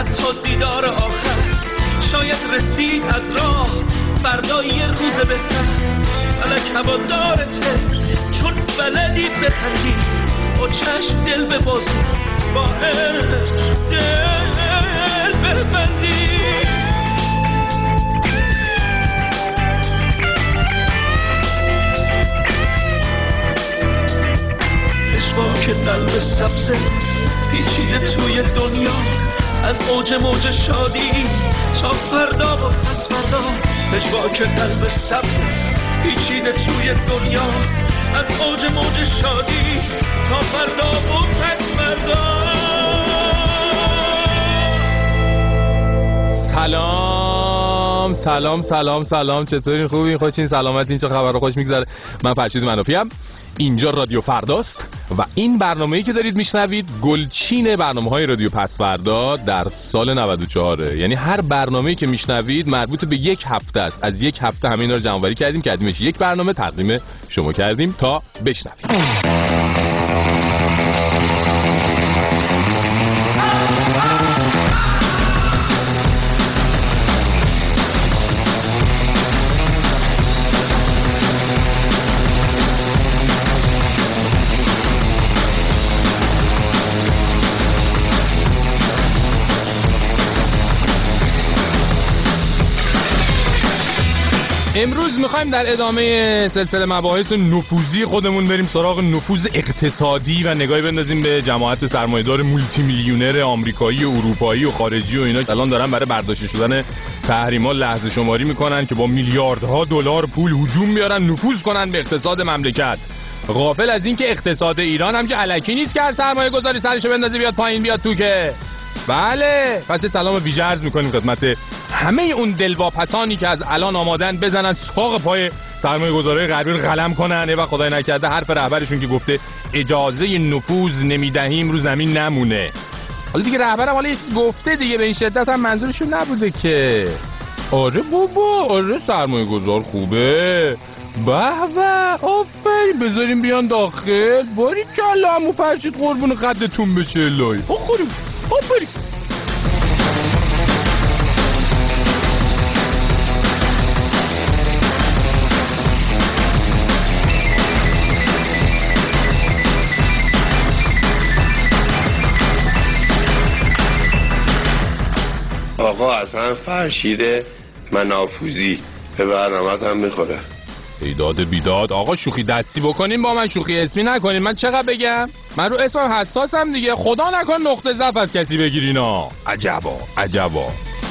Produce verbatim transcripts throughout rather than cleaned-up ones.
حتی دیدار آخر شاید رسید از راه فردا یه روز بهتر. فلک هوادارته چون بلدی بخندی، با چشم دل ببازی، با عشق دل ببندی. پشواک قلب سبزه پیچیده توی دنیا، از اوج موج شادی تا فردا و پس فردا. پشواک قلب سبزه پیچیده توی دنیا، از اوج موج شادی تا فردا و پس فردا. سلام سلام سلام سلام، چطورین؟ خوبین؟ خوشین؟ سلامتین؟ چه خبر؟ خوش میگذره؟ من فرشید منافی ام. اینجا رادیو فرداست و این برنامه‌ای که دارید میشنوید گلچین برنامه‌های رادیو پس فردا در سال نود و چهار. یعنی هر برنامه‌ای که میشنوید مربوط به یک هفته است. از یک هفته همه اینا رو جمع‌آوری کردیم، کردیمش یک برنامه، تقدیم شما کردیم تا بشنوید. امروز میخوایم در ادامه سلسله مباحث نفوذی خودمون بریم سراغ نفوذ اقتصادی و نگاهی بندازیم به جماعت سرمایه‌دار مولتی میلیونر آمریکایی و اروپایی و خارجی و اینا که الان دارن برای برداشته شدن تحریما لحظه شماری میکنن که با میلیاردها دلار پول هجوم بیارن نفوذ کنن به اقتصاد مملکت. غافل از این که اقتصاد ایران همچه الکی نیست که هر سرمایه گذاری سرشو بندازه بیاد پایین بیاد تو که. بله، پس سلام ویژه عرض میکنیم خدمت همه اون دلواپسانی که از الان آمادن بزنن ساق پای سرمایه گذاری غربی رو قلم کنن و خدای نکرده حرف رهبرشون که گفته اجازه نفوذ نمیدهیم رو زمین نمونه. حالا دیگه رهبرم حالا یه چیز گفته دیگه، به این شدت هم منظورشون نبوده که آره بابا، آره سرمایه گذار خوبه، به به آفرین، بذاریم بیان داخل، باری کلا همون فرشید قربون قدتون بشه الهی، بخوریم آفرین. آقا اصلا فرشیده منافوزی به برنامه هم میخوره. ایداد بیداد آقا، شوخی دستی بکنیم با من، شوخی اسمی نکنیم. من چقدر بگم؟ من رو اسمم حساسم دیگه، خدا نکن نقطه ضعف از کسی بگیرینا. عجبا عجبا.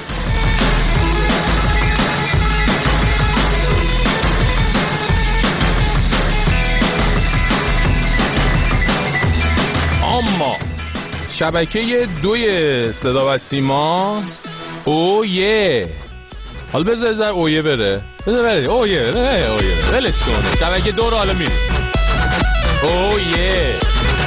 اما شبکه دوی صدا و سیما اویه، حالا بذار بذار اویه بره، بذار بره اویه بره، اویه بره، ولش کن. شبکه دو رو حالا میریم. اویه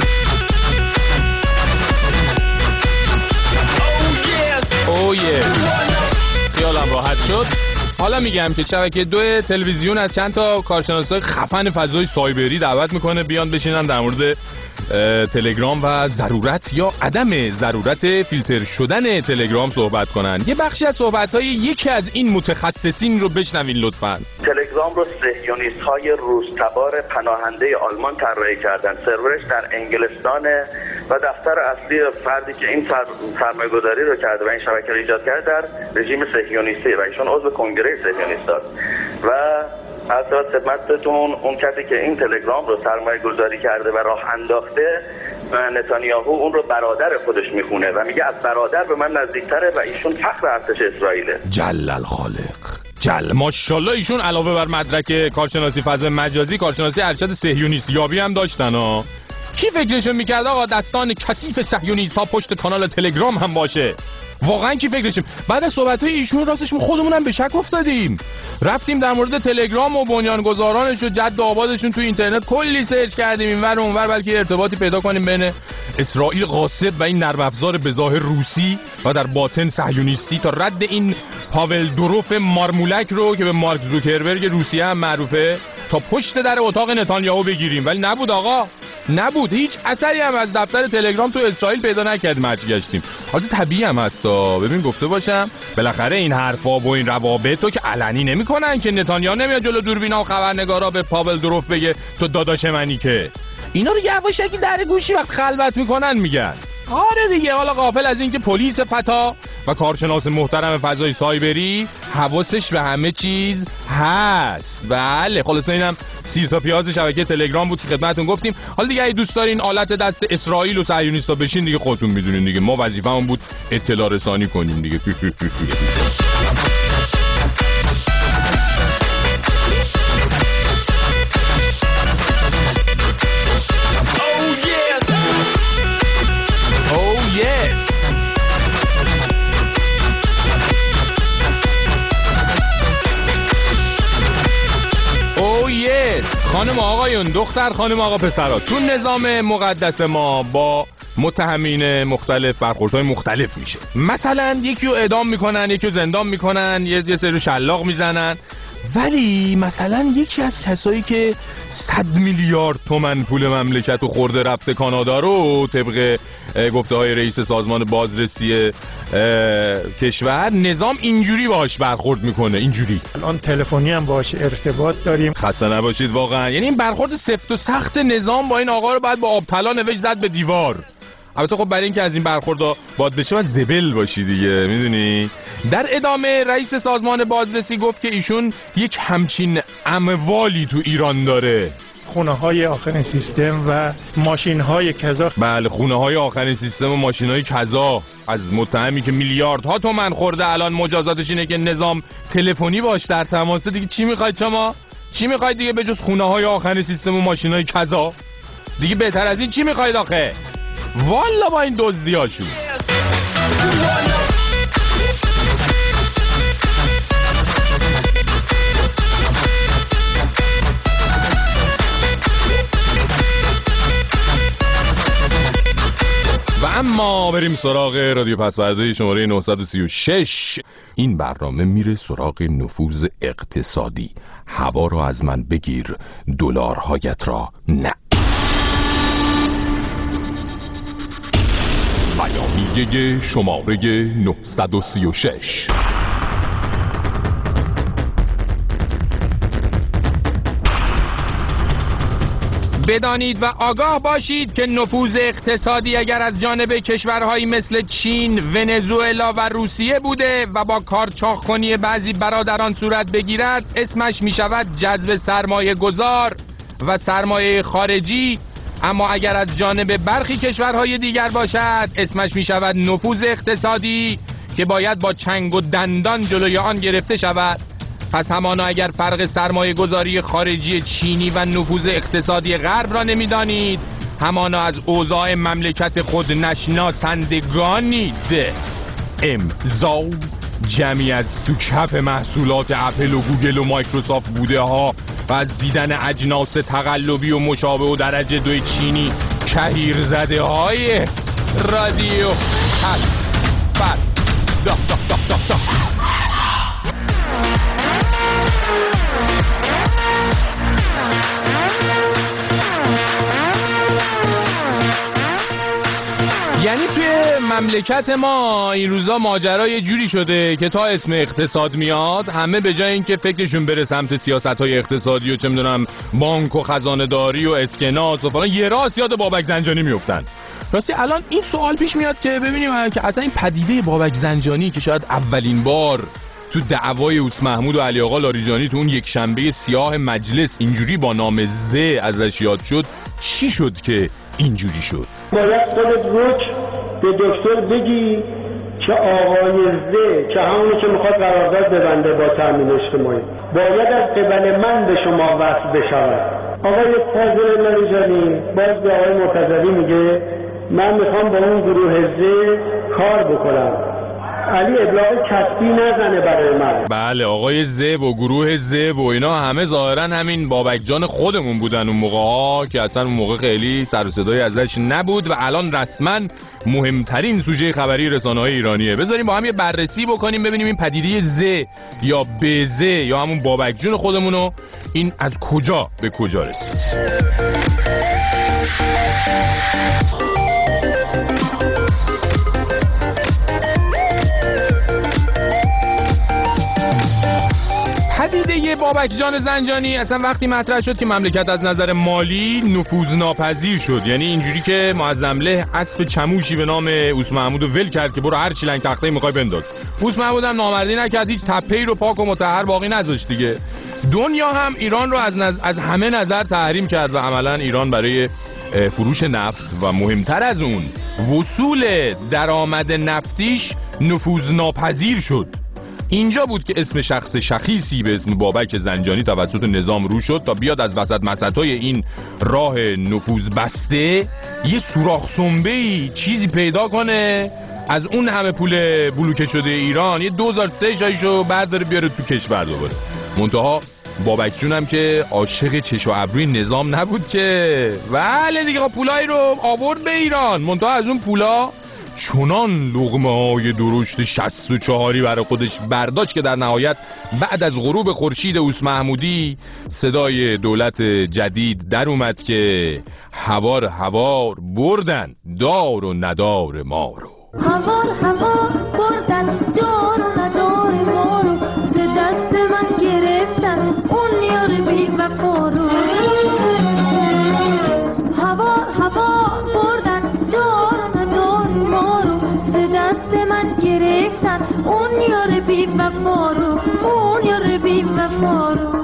اویه خیالم راحت شد. حالا میگم که شبکه دو تلویزیون از چند تا کارشناسای خفن فضای سایبری دعوت میکنه بیان بشینن در مورد تلگرام و ضرورت یا عدم ضرورت فیلتر شدن تلگرام صحبت کنن. یه بخشی از صحبت‌های یکی از این متخصصین رو بشنوین لطفاً. تلگرام رو صهیونیست‌های روس‌تبار پناهنده آلمان طراحی کردن. سرورش در انگلستانه و دفتر اصلی فردی که این سرمایه‌گذاری رو کرده و این شبکه رو ایجاد کرده در رژیم صهیونیستی و ایشون عضو کنگره صهیونیست‌هاست. و از خدمتتون اون کسی که این تلگرام رو سرمایه گذاری کرده و راه انداخته، نتانیاهو اون رو برادر خودش میخونه و میگه از برادر به من نزدیکتره و ایشون فخر ارتش اسرائیله. جل الخالق جل، ماشاءالله. ایشون علاوه بر مدرک کارشناسی فضای مجازی، کارشناسی ارشد صهیونیست یابی هم داشتن ها. کی فکرشو میکرد آقا دستان کثیف صهیونیست‌ها پشت کانال تلگرام هم باشه؟ واقعا کی فکرشیم؟ بعد از صحبت‌های ایشون راستش ما خودمونم به شک افتادیم. رفتیم در مورد تلگرام و بنیانگذارانش و جد و آبادشون تو اینترنت کلی سرچ کردیم اینور و اونور، بلکه ارتباطی پیدا کنیم بین اسرائیل غاصب و این نرم افزار به ظاهر روسی و در باطن صهیونیستی تا رد این پاول دوروف مارمولک رو که به مارک زوکربرگ روسیه هم معروفه تا پشت در اتاق نتانیاهو بگیریم، ولی نبود آقا. نبود. هیچ اثری هم از دفتر تلگرام تو اسرائیل پیدا نکردیم هرچی گشتیم. حالا طبیعی هم هستا. ببین گفته باشم بالاخره این حرفا و این روابط رو که علنی نمیکنن که نتانیاهو نمیاد جلو دوربینا و خبرنگارا به پاول دروف بگه تو داداش منی، که اینا رو یواشکی در گوشی وقت خلوت میکنن میگن. آره دیگه. حالا غافل از این که پلیس فتا و کارشناس محترم فضای سایبری حواسش به همه چیز هست. بله خلاصه اینم سیر تا پیاز شبکه تلگرام بود که خدمتتون گفتیم. حالا دیگه اگه دوست دارین آلت دست اسرائیل و صهیونیستا بشین دیگه خودتون میدونین دیگه. ما وظیفه‌مون بود اطلاع رسانی کنیم دیگه. خانم آقایون، دختر خانم آقا پسرها، تو نظام مقدس ما با متهمین مختلف برخوردهای مختلف میشه. مثلا یکی رو اعدام میکنن، یکی رو زندان میکنن، یه یه سری رو شلاق میزنن. ولی مثلا یکی از کسایی که صد میلیارد تومن پول مملکت و خورده رفته کانادا رو طبق گفته های رئیس سازمان بازرسی کشور، نظام اینجوری باهاش برخورد میکنه. اینجوری الان تلفنی هم باهاش ارتباط داریم. خسته نباشید واقعا. یعنی این برخورد سفت و سخت نظام با این آقا رو بعد با آب طلا نوشت زد به دیوار. البته خب برای اینکه از این برخوردا باد بشه باید زبل باشی دیگه، میدونی. در ادامه رئیس سازمان بازرسی گفت که ایشون یک همچین اموالی تو ایران داره. خونه های آخرین سیستم و ماشین های کذا. بله خونه های آخرین سیستم و ماشین های کذا از متهمی که میلیاردها تومن خورده. الان مجازاتش اینه که نظام تلفنی باش در تماسه. دیگه چی میخواید شما؟ چی میخواید دیگه بجز خونه های آخرین سیستم و ماشین های کذا؟ دیگه بهتر از این چی میخواید آخه؟ والا با این دزدیاشون. و اما بریم سراغ رادیو پسورده شماره نهصد و سی و شش. این برنامه میره سراغ نفوذ اقتصادی. هوا رو از من بگیر، دلارهایت را نه. بیانیه شماره نهصد و سی و شش. بدانید و آگاه باشید که نفوذ اقتصادی اگر از جانب کشورهایی مثل چین، ونزوئلا و روسیه بوده و با کارچاخ کنی بعضی برادران صورت بگیرد، اسمش می شود جذب سرمایه گذار و سرمایه خارجی. اما اگر از جانب برخی کشورهای دیگر باشد، اسمش می شود نفوذ اقتصادی که باید با چنگ و دندان جلوی آن گرفته شود. پس همانا اگر فرق سرمایه گذاری خارجی چینی و نفوذ اقتصادی غرب را نمی دانید، همانا از اوضاع مملکت خود نشناسندگانید. امضا جمعی از تو کف محصولات اپل و گوگل و مایکروسافت بوده ها و از دیدن اجناس تقلبی و مشابه و درجه دوی چینی کهیر زده های رادیو پسورده. دا دا دا دا دا. یعنی توی مملکت ما این روزا ماجرا یه جوری شده که تا اسم اقتصاد میاد همه به جای اینکه فکرشون بره سمت سیاست‌های اقتصادی و چه میدونم بانک و خزانه داری و اسکناس و فلان، یه راست یاد بابک زنجانی میافتن. راستی الان این سوال پیش میاد که ببینیم که اصلا این پدیده بابک زنجانی که شاید اولین بار تو دعوای اوس محمود و علی آقا لاریجانی تو اون یک شنبه سیاه مجلس اینجوری با نام ز ازش یاد شد، چی شد که اینجوری شد؟ باید خودت روک به دکتر بگی که آقای ز که همونی که میخواد قرارداد ببنده با تامین اجتماعی باید از قبل من به شما وصل بشود. آقای فاضل لاریجانی باز به آقای مرتضوی میگه من میخوام با اون گروه ز کار بکنم. علی ابلاغ کسبی نزنه برای من. بله آقای ز و گروه ز و اینا همه ظاهرا همین بابک جان خودمون بودن اون موقع ها که اصلا اون موقع خیلی سر و صدای ازش نبود و الان رسما مهمترین سوژه خبری رسانه‌های ایرانیه. بذاریم با هم یه بررسی بکنیم ببینیم این پدیده ز یا بز یا همون بابک جان خودمونو این از کجا به کجا رسید. بابک جان زنجانی اصلا وقتی مطرح شد که مملکت از نظر مالی نفوذناپذیر شد، یعنی اینجوری که معظمله اسب چموشی به نام اوس محمود رو ول کرد که برو هر چی لنگ تخته میخوای بنداز. اوس محمود هم نامردی نکرد، هیچ تپه‌ای رو پاک و مطهر باقی نذاشت دیگه. دنیا هم ایران رو از, نز... از همه نظر تحریم کرد و عملا ایران برای فروش نفت و مهمتر از اون وصول درآمد نفتیش نفوذناپذیر شد. اینجا بود که اسم شخص شخیصی به اسم بابک زنجانی توسط نظام رو شد تا بیاد از وسط مسطای این راه نفوذ بسته یه سوراخ سنبه‌ای چیزی پیدا کنه، از اون همه پول بلوکه شده ایران یه دو هزار و سه شایشو برداره بیاره تو کشور دوباره. منتها بابک جونم که عاشق چش و ابروی نظام نبود که، ولی دیگه پولای رو آورد به ایران. منتها از اون پولا چنان لقمه های درشت شصت و چهاری برای خودش برداشت که در نهایت بعد از غروب خورشید اوس محمودی صدای دولت جدید در اومد که هوار هوار بردن دار و ندار ما رو. هوار هوار بردن دار و ندار ما رو، به دست من گرفتن اون یار بی وفا رو. هوار هوار بردن دار و ندار ما رو، به دست من گرفتن اون یار بی وفا رو، اون یار بی وفا رو.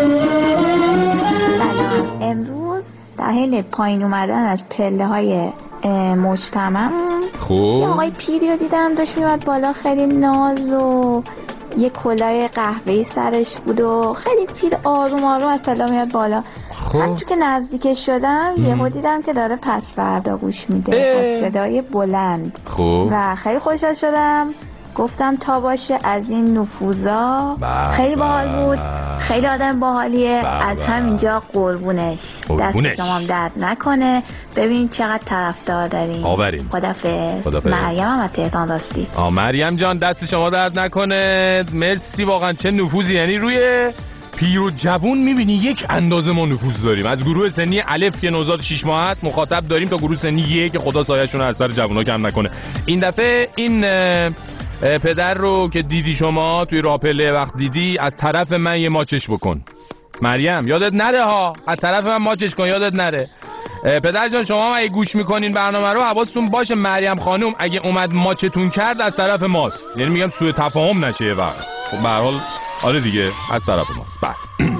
سلام. امروز در حین پایین اومدن از پله های مجتمع خوب یه آقای پیری رو دیدم داشت میومد بالا، خیلی ناز و یه کلاه قهوه‌ای سرش بود و خیلی پیر آروم آروم از پله میاد بالا. همچون که نزدیکش شدم یهو دیدم که داره پس فردا گوش میده با صدای بلند. خوب و خیلی خوشحال شدم، گفتم تا باشه از این نفوذا. خیلی باحال بود، خیلی آدم باحالیه. از همینجا قربونش، دست شما هم درد نکنه. ببین چقدر طرفدار داریم. آوریم. خدافظ. مریم هم از تهران راستی. آ مریم جان دست شما درد نکنه، مرسی. واقعا چه نفوذی، یعنی روی پیر و جوون میبینی یک اندازه ما نفوذ داریم. از گروه سنی الف که نوزاد شش ماه هست مخاطب داریم تا گروه سنی یک که خدا سایه‌شون از سر جوونا کم نکنه. این دفعه این پدر رو که دیدی شما توی راپله وقت دیدی، از طرف من یه ماچش بکن مریم، یادت نره ها، از طرف من ماچش کن، یادت نره. پدر جان شما هم اگه گوش میکنین برنامه رو حواستون باشه مریم خانم اگه اومد ماچتون کرد از طرف ماست، یعنی میگم سوء تفاهم نشه یه وقت. خب به هر حال آره دیگه از طرف ماست. بله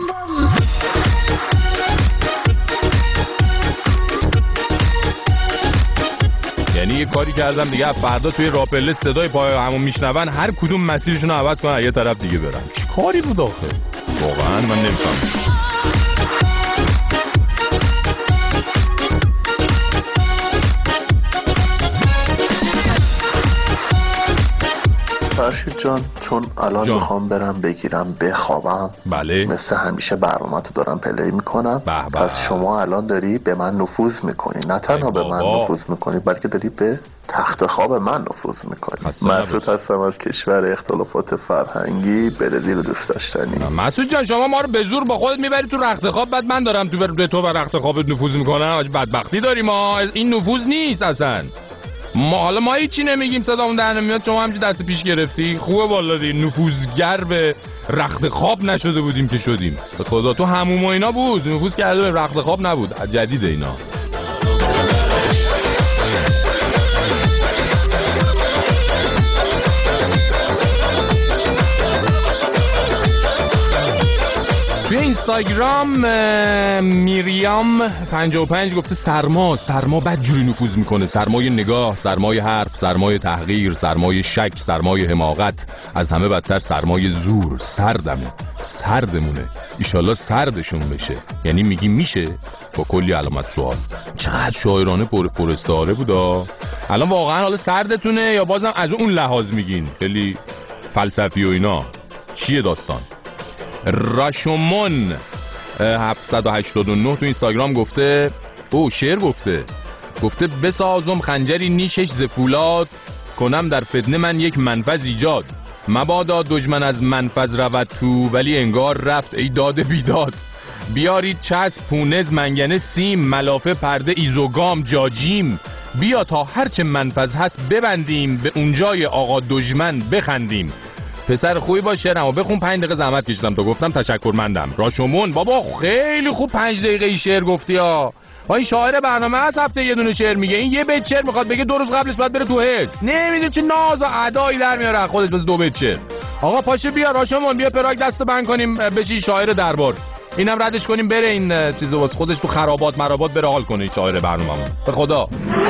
یعنی یه کاری کردم دیگه فردا توی راپله صدای پای همون میشنون هر کدوم مسیرشون رو عوض کنن یه طرف دیگه برن. چی کاری بود آخه؟ واقعا من نمیفهمم. فرشید جان چون الان جان. میخوام برم بگیرم بخوابم. بله. مثل همیشه برنامه تو دارم پلی میکنم. پس شما الان داری به من نفوذ میکنی، نه تنها به من نفوذ میکنی بلکه داری به تخت خواب من نفوذ میکنی. مسعود هستم از کشور اختلافات فرهنگی برزیل دوست داشتنی. مسعود جان شما ما رو به زور با خودت میبری تو رخت خواب، بعد من دارم تو به تو و رخت خوابت نفوذ میکنم. بدبختی داری ما، این نفوذ نیست اصلا. ما حالا ما هیچی نمیگیم، صدامون در نمیاد، شما همچین دست پیش گرفتی. خوبه والا دی نفوذگر به رخت خواب نشده بودیم که شدیم. به خدا تو حموم و اینا بود، نفوذ کرده به رخت خواب نبود. جدیده اینا. توی اینستاگرام میریام پنجاه و پنج گفته سرما سرما بدجوری نفوذ میکنه، سرمای نگاه، سرمای حرف، سرمای تحقیر، سرمای شک، سرمای حماقت، از همه بدتر سرمای زور. سردمه سردمونه، ایشالله سردشون بشه. یعنی میگی میشه با کلی علامت سوال. چقدر شاعرانه پر پر استعاره بودا. الان واقعا حالا سردتونه یا بازم از اون لحاظ میگین خیلی فلسفی و اینا؟ چیه داستان؟ راشومون هفتصد و هشتاد و نه تو اینستاگرام گفته او شعر گفته گفته بسازم خنجری نیشش ز فولاد، کنم در فتنه من یک منفذ ایجاد. مبادا دشمن از منفذ رود تو، ولی انگار رفت ای داد بیداد. بیارید چسب پونز منگنه سیم، ملافه پرده ایزوگام جاجیم. بیا تا هرچه منفذ هست ببندیم، به اونجای آقا دشمن بخندیم. پسر خوبی باش شعرمو بخون. پنج دقیقه زحمت کشیدم تو گفتم تشکرمندم. راشمون بابا خیلی خوب پنج دقیقه شعر گفتی ها. با این شاعر برنامه از هفته یه دونه شعر میگه، این یه بیت شعر میخواد بگه دو روز قبلش باید بره تو حس. نمیدونم چه ناز و ادایی در میاره خودش بس دو بیت شعر. آقا پاشه بیا راشمون بیا پراگ دست بند کنیم بشی شاعر دربار. اینم ردش کنیم بره این چیزو واسه خودش تو خرابات مرابات بره حال کنه این شاعر برنامه‌مون. به خدا.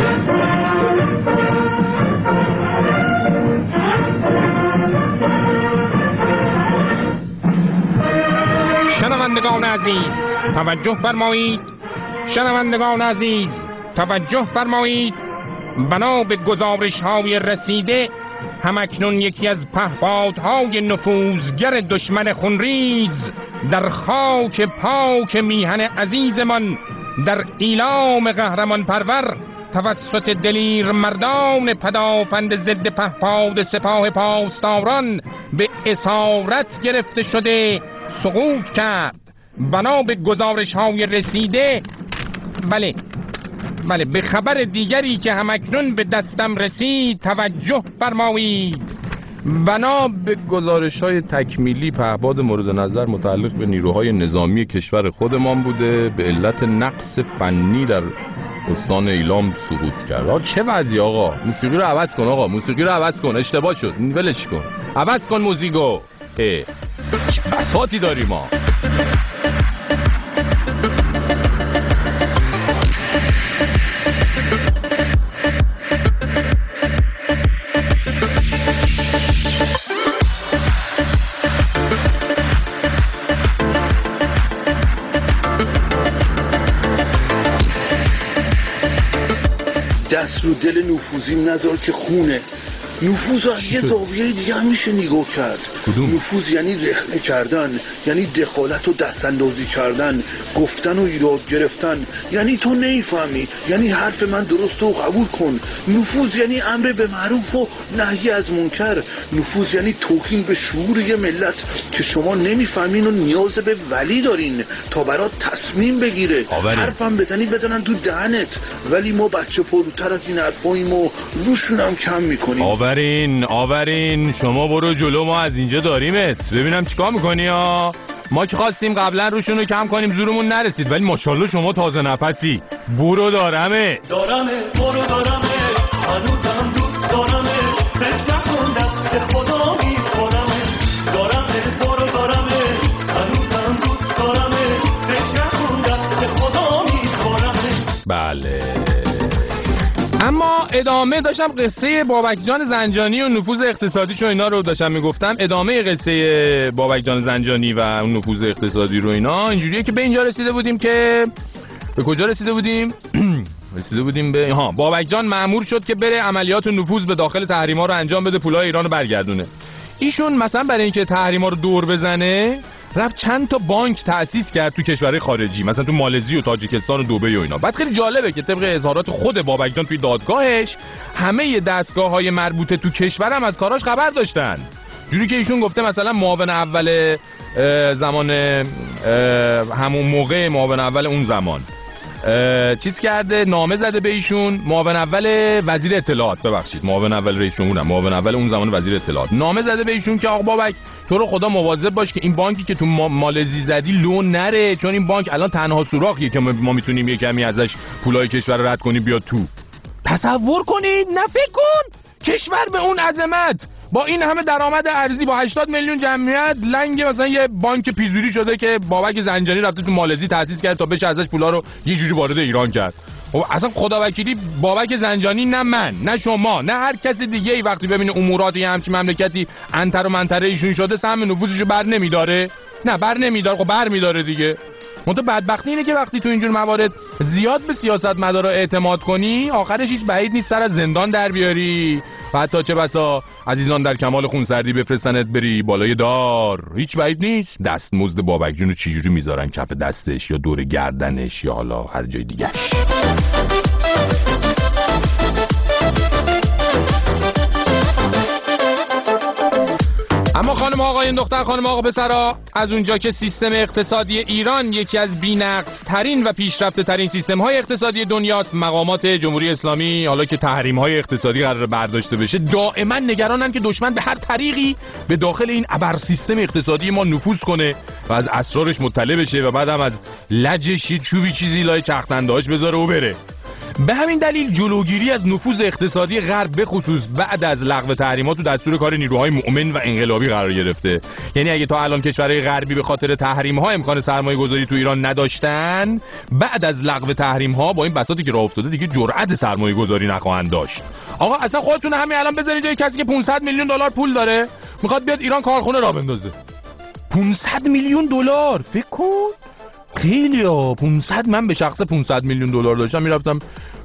شنوندگان عزیز توجه فرمایید، شنوندگان عزیز توجه فرمایید، بنا به گزارش‌های رسیده همکنون یکی از پهپادهای نفوذگر دشمن خونریز در خاک پاک میهن عزیزمان در ایلام قهرمان پرور توسط دلیر مردان پدافند ضد پهپاد سپاه پاسداران به اسارت گرفته شده سقوط کرد. بنا به گزارش‌های رسیده بله بله به خبر دیگری که همکنون به دستم رسید توجه فرمایید. بنا به گزارش‌های تکمیلی پهپاد مورد نظر متعلق به نیروهای نظامی کشور خودمان بوده به علت نقص فنی در استان ایلام سقوط کرد. آقا چه وضعی آقا؟ موسیقی رو عوض کن آقا، موسیقی رو عوض کن، اشتباه شد، ولش کن، عوض کن موزیکو. اه چه بساطی داریم ما. دست رو دل نفوذی نذار که خونه. نفوذ از یه زاویه دیگه هم میشه نگاه کرد. کدوم؟ نفوذ یعنی رخنه کردن، یعنی دخالت و دستاندازی کردن، گفتن و ایراد گرفتن، یعنی تو نمیفهمی، یعنی حرف من درست و قبول کن. نفوذ یعنی امر به معروف و نهی از منکر. نفوذ یعنی توهین به شعور یه ملت که شما نمیفهمین و نیاز به ولی دارین تا برات تصمیم بگیره. آورین. حرفم بزنی بدنن تو دهنت، ولی ما بچه پروتر از این حرفاییم و روشون هم کم میکنیم. آورین آورین شما برو جلو، ما از اینجا داریمت. ببینم چیکار میکنی ها. ما که خواستیم قبلا روشون رو کم کنیم زورمون نرسید، ولی ماشاءالله شما تازه نفسی. برو دارمه دارمه برو دارمه هنوزم دوست دارمه فکر نکن دست خدا میسپارمه. دارمه برو دارمه هنوزم دوست دارمه فکر نکن دست خدا میسپارمه. بله اما ادامه داشتم قصه بابک جان زنجانی و نفوذ اقتصادیش و اینا رو داشتم میگفتم. ادامه قصه بابک جان زنجانی و اون نفوذ اقتصادی رو اینا اینجوریه که به اینجا رسیده بودیم که به کجا رسیده بودیم؟ رسیده بودیم به ها بابک جان مأمور شد که بره عملیات نفوذ به داخل تحریما رو انجام بده، پولای ایران رو برگردونه. ایشون مثلا برای اینکه تحریما رو دور بزنه رفت چند تا بانک تأسیس کرد تو کشورهای خارجی، مثلا تو مالزی و تاجیکستان و دبی و اینا. بعد خیلی جالبه که طبق اظهارات خود بابک جان توی دادگاهش همه دستگاه‌های مربوطه تو کشورم از کاراش خبر داشتن. جوری که ایشون گفته مثلا معاون اول زمان همون موقع معاون اول اون زمان چیز کرده، نامه زده به ایشون، معاون اول وزیر اطلاعات، ببخشید معاون اول رئیس جمهورم، معاون اول اون زمان وزیر اطلاعات، نامه زده به ایشون که آقا بابک تو رو خدا مواظب باش که این بانکی که تو مالزی زدی لو نره، چون این بانک الان تنها سوراخیه که ما میتونیم یه کمی ازش پولای کشور رو رد کنیم بیاد تو. تصور کنید، نه فکر کن کشور به اون عظمت با این همه درآمد ارزی با هشتاد میلیون جمعیت لنگ مثلا یه بانک پیزوری شده که بابک زنجانی رفته تو مالزی تأسیس کرد تا بشه ازش پولا رو یه جوری وارد ایران کرد. خب اصلا خدا وکیلی بابک زنجانی نه من نه شما نه هر کسی دیگه ای وقتی ببینه امورات یه همچین مملکتی انتر و منتره ایشون شده سهم نفوذشو بر نمیداره؟ نه بر نمیداره. خب بر میداره دیگه. منتها بدبختی اینه که وقتی تو اینجور موارد زیاد به سیاستمدارا اعتماد کنی آخرش هیچ بعید نیست سر از زندان در بیاری و حتی چه بسا عزیزان در کمال خونسردی بفرستنت بری بالای دار. هیچ بعید نیست. دستمزد بابک جونو چجوری میذارن کف دستش یا دور گردنش یا حالا هر جای دیگه‌اش. اما خانم آقایون، دختر خانم، آقا پسرا، از اونجا که سیستم اقتصادی ایران یکی از بی‌نقص ترین و پیشرفته ترین سیستم های اقتصادی دنیاست، مقامات جمهوری اسلامی حالا که تحریم های اقتصادی قرار برداشته بشه دائما نگرانن که دشمن به هر طریقی به داخل این ابر سیستم اقتصادی ما نفوذ کنه و از اسرارش مطلع بشه و بعدم از لجش یه چوبی چیزی لای چرخدنده‌اش بذاره و بره. به همین دلیل جلوگیری از نفوذ اقتصادی غرب به خصوص بعد از لغو تحریمات تو دستور کار نیروهای مؤمن و انقلابی قرار گرفته. یعنی اگه تا الان کشورهای غربی به خاطر تحریم‌ها امکان سرمایه‌گذاری تو ایران نداشتن، بعد از لغو تحریم‌ها با این بساطی که راه افتاده دیگه جرأت سرمایه‌گذاری نخواهند داشت. آقا اصلا خودتون همین الان بذارید جای کسی که پانصد میلیون دلار پول داره میخواد بیاد ایران کارخونه راه بندازه. پانصد میلیون دلار فکر کن. خیلی ها پانصد، من به شخص پانصد میلیون دلار داشتم میرفتم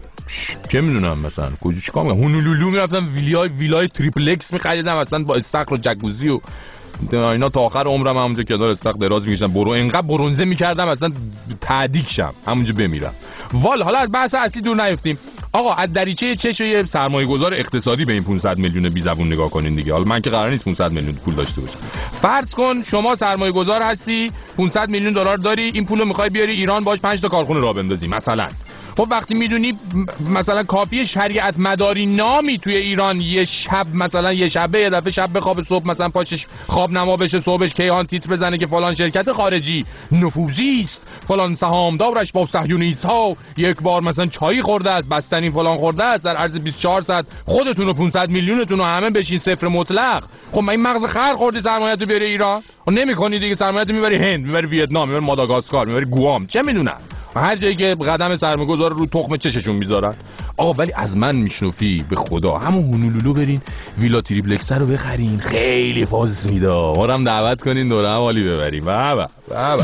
چه میدونم مثلا کجا چیکار میکنم هونولولو میرفتم ویلای ویلای تریپلکس میخریدم مثلا با استخر و جکوزی و اینا تا آخر عمرم همونجا کنار استخر دراز میکشم برو انقدر برونزه میکردم اصلا تعدیق شم همونجا بمیرم. وال حالا از بحث اصلی دور نیفتیم. آقا از دریچه چش یه سرمایه‌گذار اقتصادی به این پانصد میلیون بی زبون نگاه کنین دیگه. حالا من که قرار نیست پانصد میلیون پول داشته باشم. فرض کن شما سرمایه‌گذار هستی، پانصد میلیون دلار داری، این پولو می‌خوای بیاری ایران باش پنج تا کارخونه راه بندازی مثلا. خب وقتی میدونی مثلا کافیه شریعت مداری نامی توی ایران یه شب مثلا یه شبه یه دفعه شب بخواب صبح مثلا پاشش خواب نما بشه صبحش کیهان تیتر بزنه که فلان شرکت خارجی نفوذی است، فلان سهامدارش با صهیونیست ها یک بار مثلا چای خورده است، بستنی فلان خورده است، در عرض بیست و چهار ساعت خودتون و پانصد میلیونتون رو همه بشین صفر مطلق. خب من این مغز خر خوردی سرمایه‌تو بیاری ایران؟ و نمی‌کنی دیگه، سرمایه‌تو میبری هند، میبری ویتنام، میبری ماداگاسکار، میبری گوام، چه میدونم هر جایی که قدم سرمایه‌گذار رو تخم چششون میذارن. آقا ولی از من میشنفی به خدا همون هونولولو برین ویلا تریپلکس رو بخرین، خیلی فاز میده. ما رو هم دعوت کنین دوره هم حالی ببریم. بابا بابا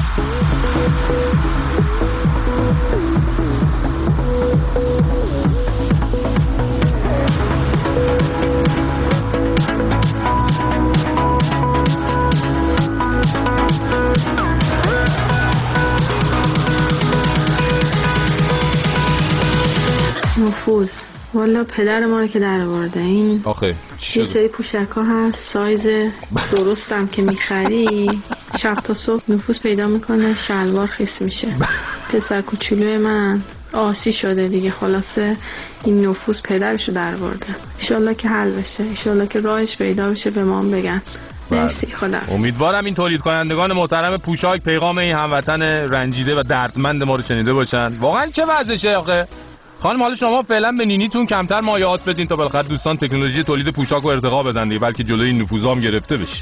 نفوذ والا پدر ما رو که در آورده. این آخه یه سری پوشک ها هست سایز درستم که میخری شب تا صبح نفوذ پیدا میکنه، شلوار خیس میشه. پسر کوچولوی من آسی شده دیگه، خلاصه این نفوذ پدرشو در آورده. انشالله که حل بشه، انشالله که راهش پیدا بشه، به ما هم بگن. مرسی، خدا. امیدوارم این تولید کنندگان محترم پوشاک پیغام این هموطن رنجیده و دردمند ما رو شنیده باشن. واقعا چه وضعشه آخه؟ خانم حالا شما فعلا به نینیتون کمتر مایعات بدین تا بالاخره دوستان تکنولوژی تولید پوشاک رو ارتقا بدن دیگه، بلکه جلوی این نفوذا هم گرفته بشه.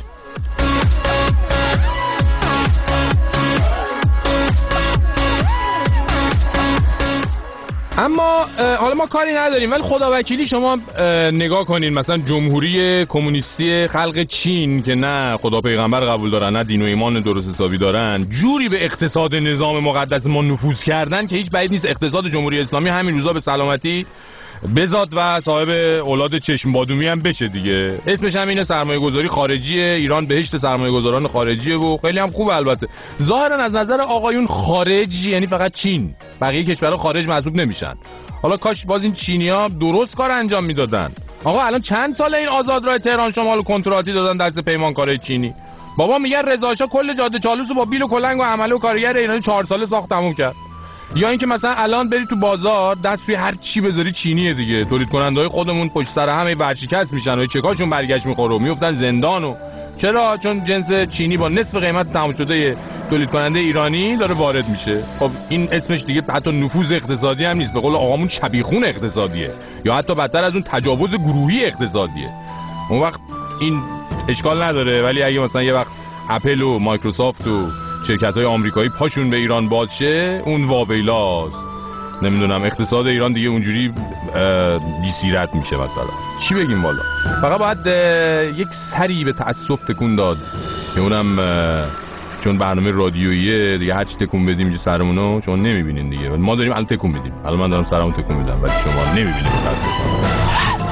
اما حالا ما کاری نداریم، ولی خداوکیلی شما نگاه کنین مثلا جمهوری کمونیستی خلق چین که نه خدا پیغمبر قبول دارن نه دین و ایمان درست حسابی دارن، جوری به اقتصاد نظام مقدس ما نفوذ کردن که هیچ بعید نیست اقتصاد جمهوری اسلامی همین روزا به سلامتی بزاد و صاحب اولاد چشم بادومی هم بشه دیگه. اسمش هم اینه سرمایه گذاری خارجیه، ایران بهشت سرمایه گذاران خارجیه و خیلی هم خوبه. البته ظاهرا از نظر آقایون خارج یعنی فقط چین، بقیه کشورها خارج محسوب نمیشن. حالا کاش باز این چینی‌ها درست کار انجام میدادن. آقا الان چند ساله این آزادراه تهران شمال کنتراتی دادن دست پیمانکارای چینی. بابا میگن رضا شاه کل جاده چالوسو با بیل و کلنگ و عمله و کارگر ایرانی چهار ساله ساخت تموم کرد. یا اینکه مثلا الان بری تو بازار دست روی هر چی بذاری چینیه دیگه. تولید کننده‌های خودمون پشت سر همه ورشکست میشن و چکاشون برگشت میخوره و میافتن زندان. و چرا؟ چون جنس چینی با نصف قیمت تمام شده تولید کننده ایرانی داره وارد میشه. خب این اسمش دیگه حتی نفوذ اقتصادی هم نیست، به قول آقامون شبیخون اقتصادیه، یا حتی بدتر از اون تجاوز گروهی اقتصادیه. اون وقت این اشکال نداره، ولی اگه مثلا یه وقت اپل و مایکروسافت و شرکت‌های آمریکایی پاشون به ایران باز شه، اون واویلاست. نمیدونم اقتصاد ایران دیگه اونجوری بی‌سیرت میشه مثلا. چی بگیم والا؟ فقط باید یک سری به تأسف تکون داد که اونم چون برنامه رادیوییه دیگه، هر چی تکون بدیم اینجا سرمونو شما نمیبینین دیگه. ما داریم الان تکون میدیم، الان من دارم سرمون تکون میدم ولی شما نمیبینید متاسفانه.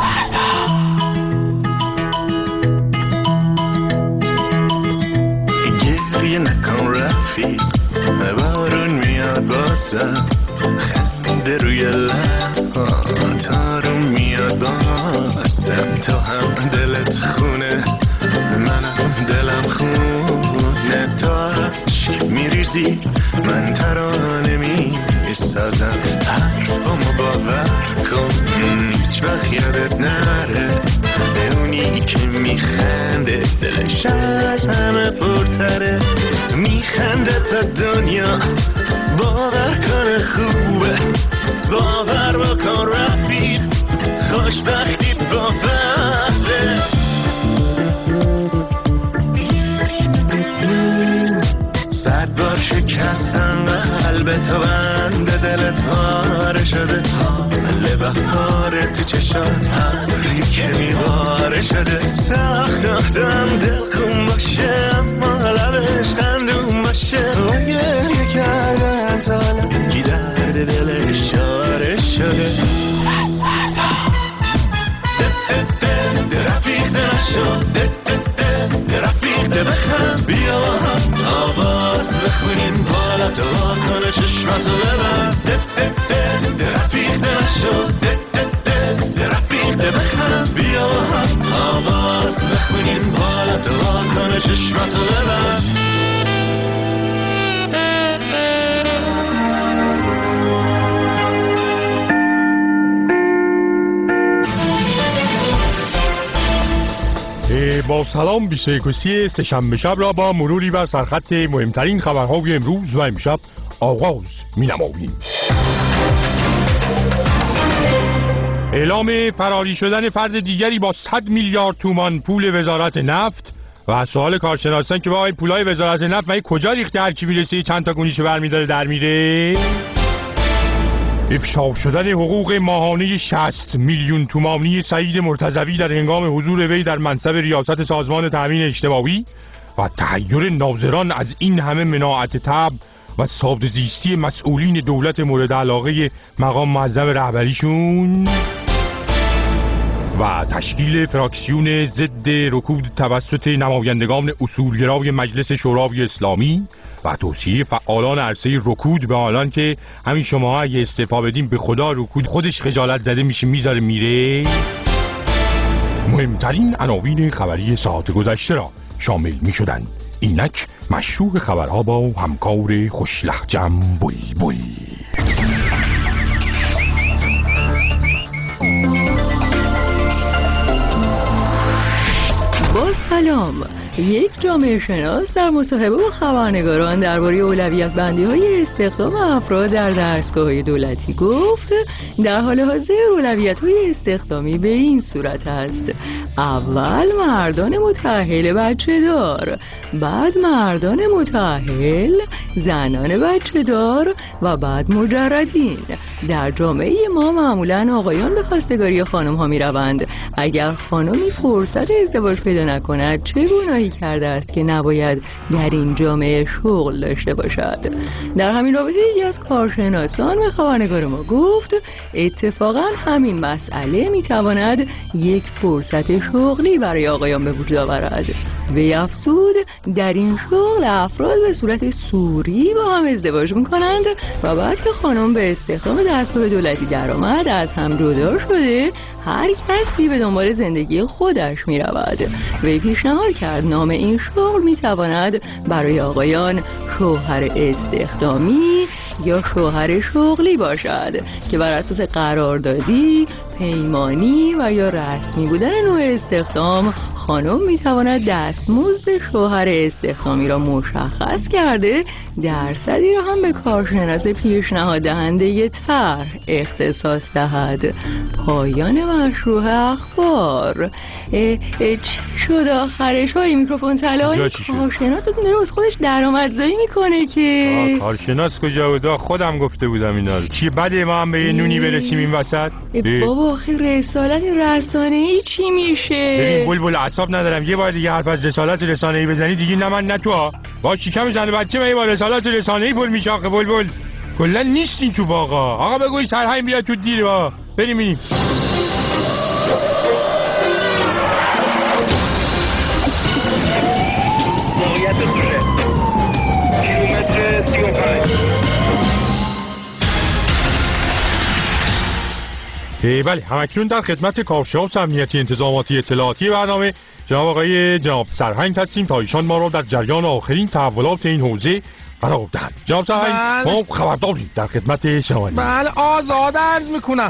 گریه نکن رفیق، بارون میاد بازم، خنده روی لبات آروم میاد بازم. تو هم دلت خونه، منم دلم خونه. نکن هیچ وقت یادت نره اونی که میخنده دلش از همه پرتره میخنده تا دنیا باور کنه خوبه باور بکن رفیق خوشبختی با فهده صد بار شکستم قلب تو بند دلت پاره شده حال بهاره تو چشات ابری که میباره شده سخت آدم دل خون باشه اما لبش خندون باشه و گریه کردن تا لگی درد دل اشاره شده رفیق نشو رفیق بخم بیا آواز بخونیم بالا تو کنه چشماتو ببن رفیق نشو رفیق بخم بیا آواز بخونیم بالا تو کنه چشماتو ببن با سلام بیست و یکم سه‌شنبه شب را با مروری بر سرخط مهمترین خبرهای امروز و امشب آغاز می‌نماییم. اعلام فراری شدن فرد دیگری با صد میلیارد تومان پول وزارت نفت و سوال کارشناسان که با پولای وزارت نفت من کجا ریخته هر کی میرسه چند تا گونیشو برمی‌داره در میره. افشا شدن حقوق ماهانه شصت میلیون تومانی سعید مرتضوی در هنگام حضور وی در منصب ریاست سازمان تامین اجتماعی و تحیر ناظران از این همه مناعت طبع و ساده زیستی مسئولین دولت مورد علاقه مقام معظم رهبریشون و تشکیل فراکسیون ضد رکود توسط نمایندگان اصولگرای مجلس شورای اسلامی و توصیه فعالان عرصه رکود به آنان که همین شما اگه استعفا بدیم به خدا رکود خودش خجالت زده میشه میذاره میره. مهمترین عناوین خبری ساعت گذشته را شامل میشدند. اینک مشروع خبرها با همکار خوشلهجم بلبل. با سلام. یک جامعه شناس در مصاحبه با خبرنگاران درباره اولویت بندی های استخدام افراد در دستگاه‌های دولتی گفت در حال حاضر اولویت های استخدامی به این صورت است: اول مردان متأهل بچه دار، بعد مردان متأهل، زنان بچه دار و بعد مجردین. در جامعه ما معمولا آقایان به خواستگاری خانم ها می روند. اگر خانمی فرصت ازدواج پیدا نکند چه گناهی کرده است که نباید در این جامعه شغل داشته باشد؟ در همین رابطه یکی از کارشناسان به خبرنگار ما گفت اتفاقا همین مسئله می تواند یک فرصت شغلی برای آقایان به وجود آورد. وی افزود در این شغل افراد به صورت سوری با هم ازدواج میکنند و بعد که خانم به استخدام دستگاه دولتی درآمد از هم جدا شده هر کسی به دنبال زندگی خودش میرود. وی پیشنهاد کرد نام این شغل میتواند برای آقایان شوهر استخدامی یا شوهر شغلی باشد که بر اساس قراردادی، پیمانی و یا رسمی بودن نوع استخدام خانم میتواند دستمزد شوهر استخدامی را مشخص کرده درصدی را هم به کارشناس پیشنهاد دهنده طرح اختصاص دهد. پایان مشروع اخبار. اه اه چی شد آخرش؟ های میکروفون طلایی کارشناستون داره از خودش درآمدزایی میکنه که کارشناس کجا بود؟ خودم گفته بودم اینا رو. چی بده ما هم به یه نونی برسیم این وسط؟ بابا آخه رسالت رسانه‌ای چی میشه؟ ببین بلبل اعصاب ندارم یه بار دیگه حرف از رسالت رسانه‌ای بزنی دیگه نه من نه تو ها. با شکم زن بچه من یه بار رسالت رسانه‌ای پول میشه آخه بلبل. کلا نیستین تو باغا. آقا بگوی سرهنگ بیاد تو دیر با. بریم بریم. بله همکنون در خدمت کارشناس امنیتی انتظاماتی اطلاعاتی برنامه جناب آقای جناب سرهنگ هستیم تا ایشان ما را در جریان آخرین تحولات این حوزه قرار دهند. جناب سرهنگ ما خبرداریم در خدمت شما. بله آزاد عرض میکنم.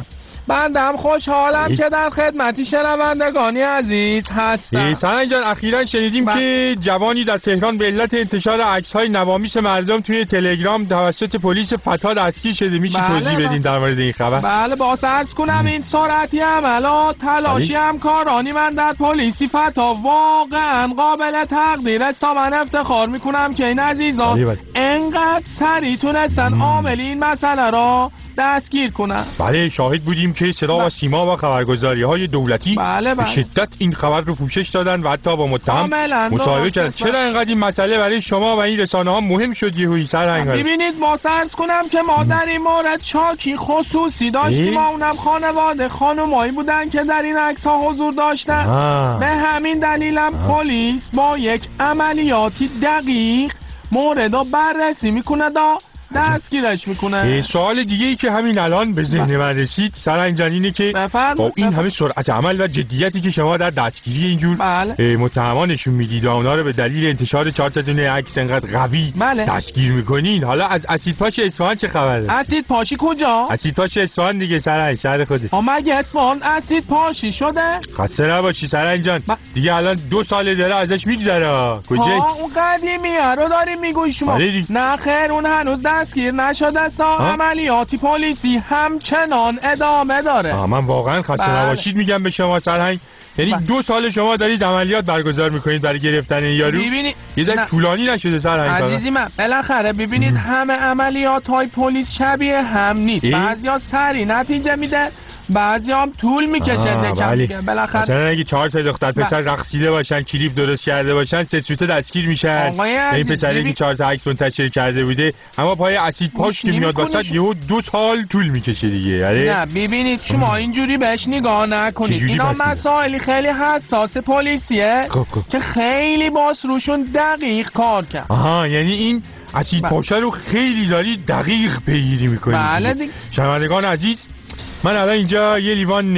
بندم خوشحالم که در خدمتی شنوندگانی عزیز هستم. سرنگ جان اخیراً شنیدیم ب... که جوانی در تهران به علت انتشار عکس‌های نوامیس مردم توی تلگرام توسط پلیس فتا دستگیر شده. میشه بله توضیح بدین در مورد این خبر؟ بله با عرض کنم این سرعتی عملات تلاشی همکارانی من در پلیسی فتا واقعا قابل تقدیر است. من افتخار میکنم که این عزیزان انقدر سریع تونستن عامل این مسئله را دستگیر کنن. بله شاهد بودیم که صدا و سیما و خبرگزاری های دولتی بله بله. به شدت این خبر رو پوشش دادن و حتی با متهم مصاحبه کردن. چرا اینقدر این مسئله برای شما و این رسانه ها مهم شد یهویی سرهنگ؟ ببینید ما عرض کنم که ما در این مورد شاکی خصوصی داشتیم، اونم خانواده خانمایی بودن که در این عکس ها حضور داشتن. آه. به همین دلیلم پلیس با یک عملیاتی دقیق مورد رو بررسی میکنه دا دستگیرش میکنه. سوال دیگه ای که همین الان به ذهن من رسید سرنگ جان اینه که بفرد با این همه سرعت عمل و جدیتی که شما در دستگیری اینجور بله. متهمانشون میدید و اونا رو به دلیل انتشار چهار تا دونه عکس انقدر قوی بله. دستگیر میکنین، حالا از اسیدپاش اصفهان چه خبره؟ اسیدپاشی کجا؟ اسیدپاش اصفهان دیگه سرنگ، شهر خودت. مگه اصفهان اسیدپاشی شده؟ خسته نباشی سرنگ جان ب... دیگه الان دو سال داره ازش میگذره. کجا؟ اون قدیمیه رو داریم میگوی شما. نه خیر اون هنوز دستگیر نشده سا عملیاتی پلیسی همچنان ادامه داره. آه من واقعا خسته بله. نباشید میگم به شما سرهنگ. یعنی بله. دو سال شما دارید عملیات برگزار میکنید برای گرفتن این یارو. ببینید یه ذره طولانی نشده سرهنگ؟ عزیزی من بالاخره ببینید همه عملیات های پلیس شبیه هم نیست. بعضیا سری نتیجه میده، بعضی هم طول میکشه دکم دیگه. بالاخره مثلا اگه چهار تا دختر پسر رقصیده باشن کلیپ درست کرده باشن سه سوته دستگیر میشن. این پسری که چهار تا عکس منتشر کرده بوده اما پای اسید پاش که میاد واسط یهو دو سال طول میکشه دیگه. نه ببینید شما اینجوری بهش نگاه نکنید، اینا مسائلی خیلی حساس پلیسیه خب خب. که خیلی باس روشون دقیق کار کرد. آها یعنی این اسید پاشه رو خیلی داری دقیق پیگیری میکنید. بله دیگه. شنوندگان عزیز من الان اینجا یه لیوان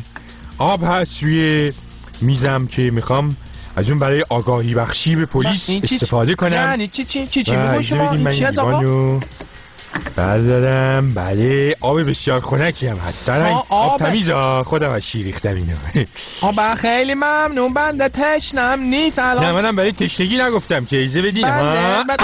آب هست روی میزم که میخوام از اون برای آگاهی بخشی به پلیس استفاده کنم. یعنی چی چی چی چی بگو شما این چی از آقا؟ بردارم. بله آب بسیار خنکی هم هست سرنگ. آب, آب تمیز ها خودم از شیر ریختم اینو. آب خیلی ممنون بنده تشنم نیست الان. نه منم برای تشنگی نگفتم که ایزه بدین. بنده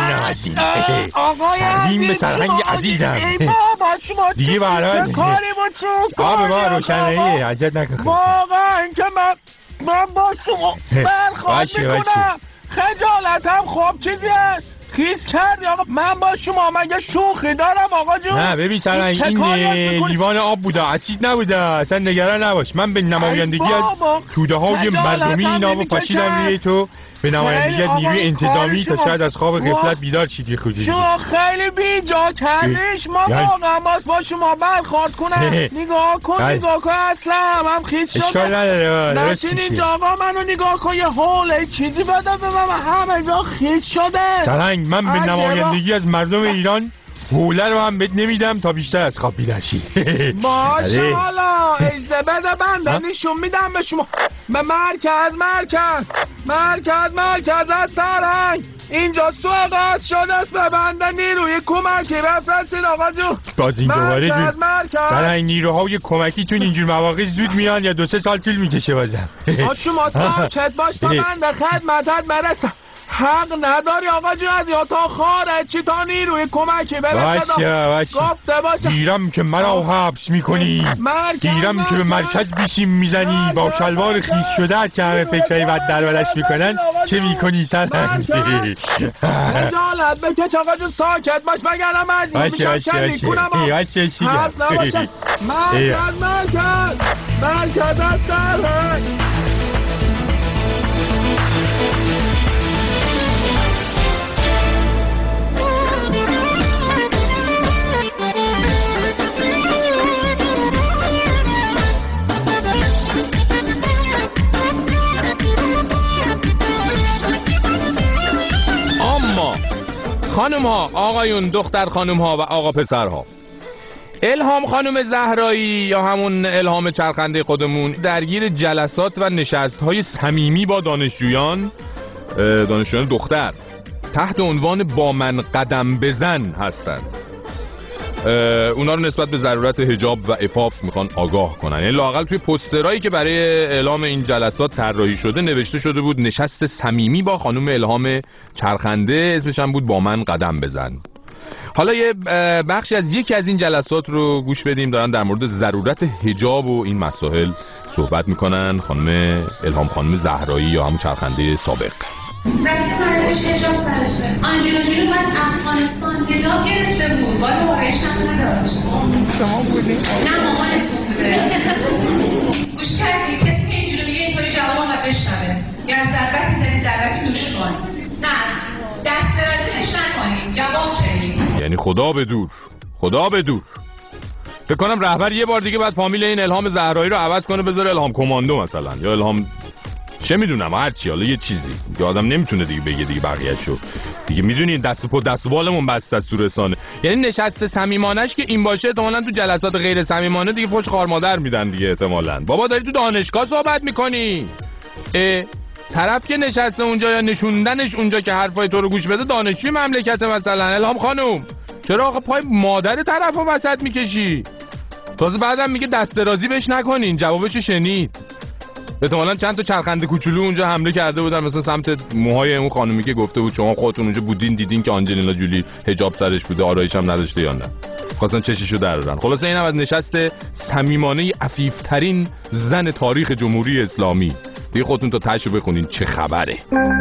آقای عزیز به سرهنگ عزیزم. ای بابا شما دیگه برای چه کاری با تو آب ما روشنه عزت نکن. واقعا که من من با شما برخواد میکنم خجالتم خوب چیزی هست خیز کردی آقا. من با شما مگه شوخی دارم آقا جون؟ نه ببین سرنگ این, این لیوان آب بوده اسید نبوده اصلا نگران نباش. من به نمایندگی از توده های مردمی این آب پاشیدم روی تو به نمایندگی از نیروی انتظامی تا شاید از خواب غفلت بیدار شدی خودی. شما خیلی بیجا کردیش. ما واقعا باز با شما برخورد کنم. نگاه کن نگاه کن اصلا هم هم خیز شده. اشکال نداره نشین اینجا آقا منو نگاه کن یه حوله چیزی بده به من همه جا خیز شده. سرنگ من به نمایندگی از مردم ایران حوله رو هم بهت نمیدم تا بیشتر از خواب بیدار شی. باشه حالا ایزه بده بنده نشون میدم به شما به مرکز مرکز مرکز مرکز از سرنگ اینجا سوغاز شده است به بنده نیروی کمکی بفرستین آقا جو. باز این دوباره مرکز مرکز سرنگ نیروهای کمکی تون اینجور مواقع زود میان یا دو سه سال طول میکشه بازم. شما ساکت باش تا بنده خدمتت برسم. حق نداری آقا جون از یا تا خارجی تا نیروی کمکی برسد. باشه باشه گفته باشه. گیرم که مرا حبس میکنی گیرم که به مرکز بیشیم میزنی با شلوار خیس شده که همه فکرهای بد دربارش میکنن چه میکنی سرنگ؟ خجالت بکش آقا جون ساکت باش وگرنه مجبور میشم چلی کنم. باشه باشه مرکز مرکز مرکز از سرنگ. خانم ها آقایون دختر خانم ها و آقا پسر ها الهام خانم زهرایی یا همون الهام چرخنده خودمون درگیر جلسات و نشست های صمیمی با دانشجویان دانشجویان دختر تحت عنوان با من قدم بزن هستند. اونا رو نسبت به ضرورت حجاب و عفاف میخوان آگاه کنن. یعنی لااقل توی پوسترایی که برای اعلام این جلسات طراحی شده نوشته شده بود نشست صمیمی با خانم الهام چرخنده، اسمش هم بود با من قدم بزن. حالا یه بخشی از یکی از این جلسات رو گوش بدیم، دارن در مورد ضرورت حجاب و این مسائل صحبت میکنن. خانم الهام خانم زهرایی یا همون چرخنده سابق. وقتی قرارش حجاب سرشه آنجینا جولی باید افغانستان حجاب گرفته بود، باید بارش هم نداشت. شما بودی؟ نه مامانتون بوده. گوش کردی کسی که اینجوری میگه اینطوری جواب آمد بشنوه یا از ضربتی زدی ضربتی دوش کن. نه دست درازیش نکنیم، جواب شدید. یعنی خدا به دور، خدا به دور. فکر کنم رهبر یه بار دیگه بعد فامیل این الهام زهرایی رو عوض کنه، بذاره الهام کماندو مثلا، یا الهام چه میدونم هر چی، حالا یه چیزی که آدم نمیتونه دیگه بگه دیگه بقیه‌شو دیگه. میدونین دست پا دست بالمون بسته است تو رسانه. یعنی نشست صمیمانه‌اش که این باشه احتمالاً تو جلسات غیر صمیمانه دیگه فوش خار مادر میدن دیگه احتمالاً. بابا داری تو دانشگاه صحبت میکنی، طرف که نشسته اونجا یا نشوندنش اونجا که حرفای تو رو گوش بده دانشجوی مملکت مثلا. الهام خانم چرا آقا پای مادر طرفو وسط میکشی؟ تازه بعدم میگه دست درازی بهش نکنین. جوابشو شنید؟ احتمالاً چند تا چرخنده کوچولو اونجا حمله کرده بودن مثلا سمت موهای اون خانومی که گفته بود شما خودتون اونجا بودین دیدین که آنجلینا جولی حجاب سرش بوده، آرایش هم نداشته یا نه. خواستن چششو درارن. خلاصه اینم از نشست صمیمانه عفیف‌ترین زن تاریخ جمهوری اسلامی. دیگه خودتون تا تاشو بخونین چه خبره.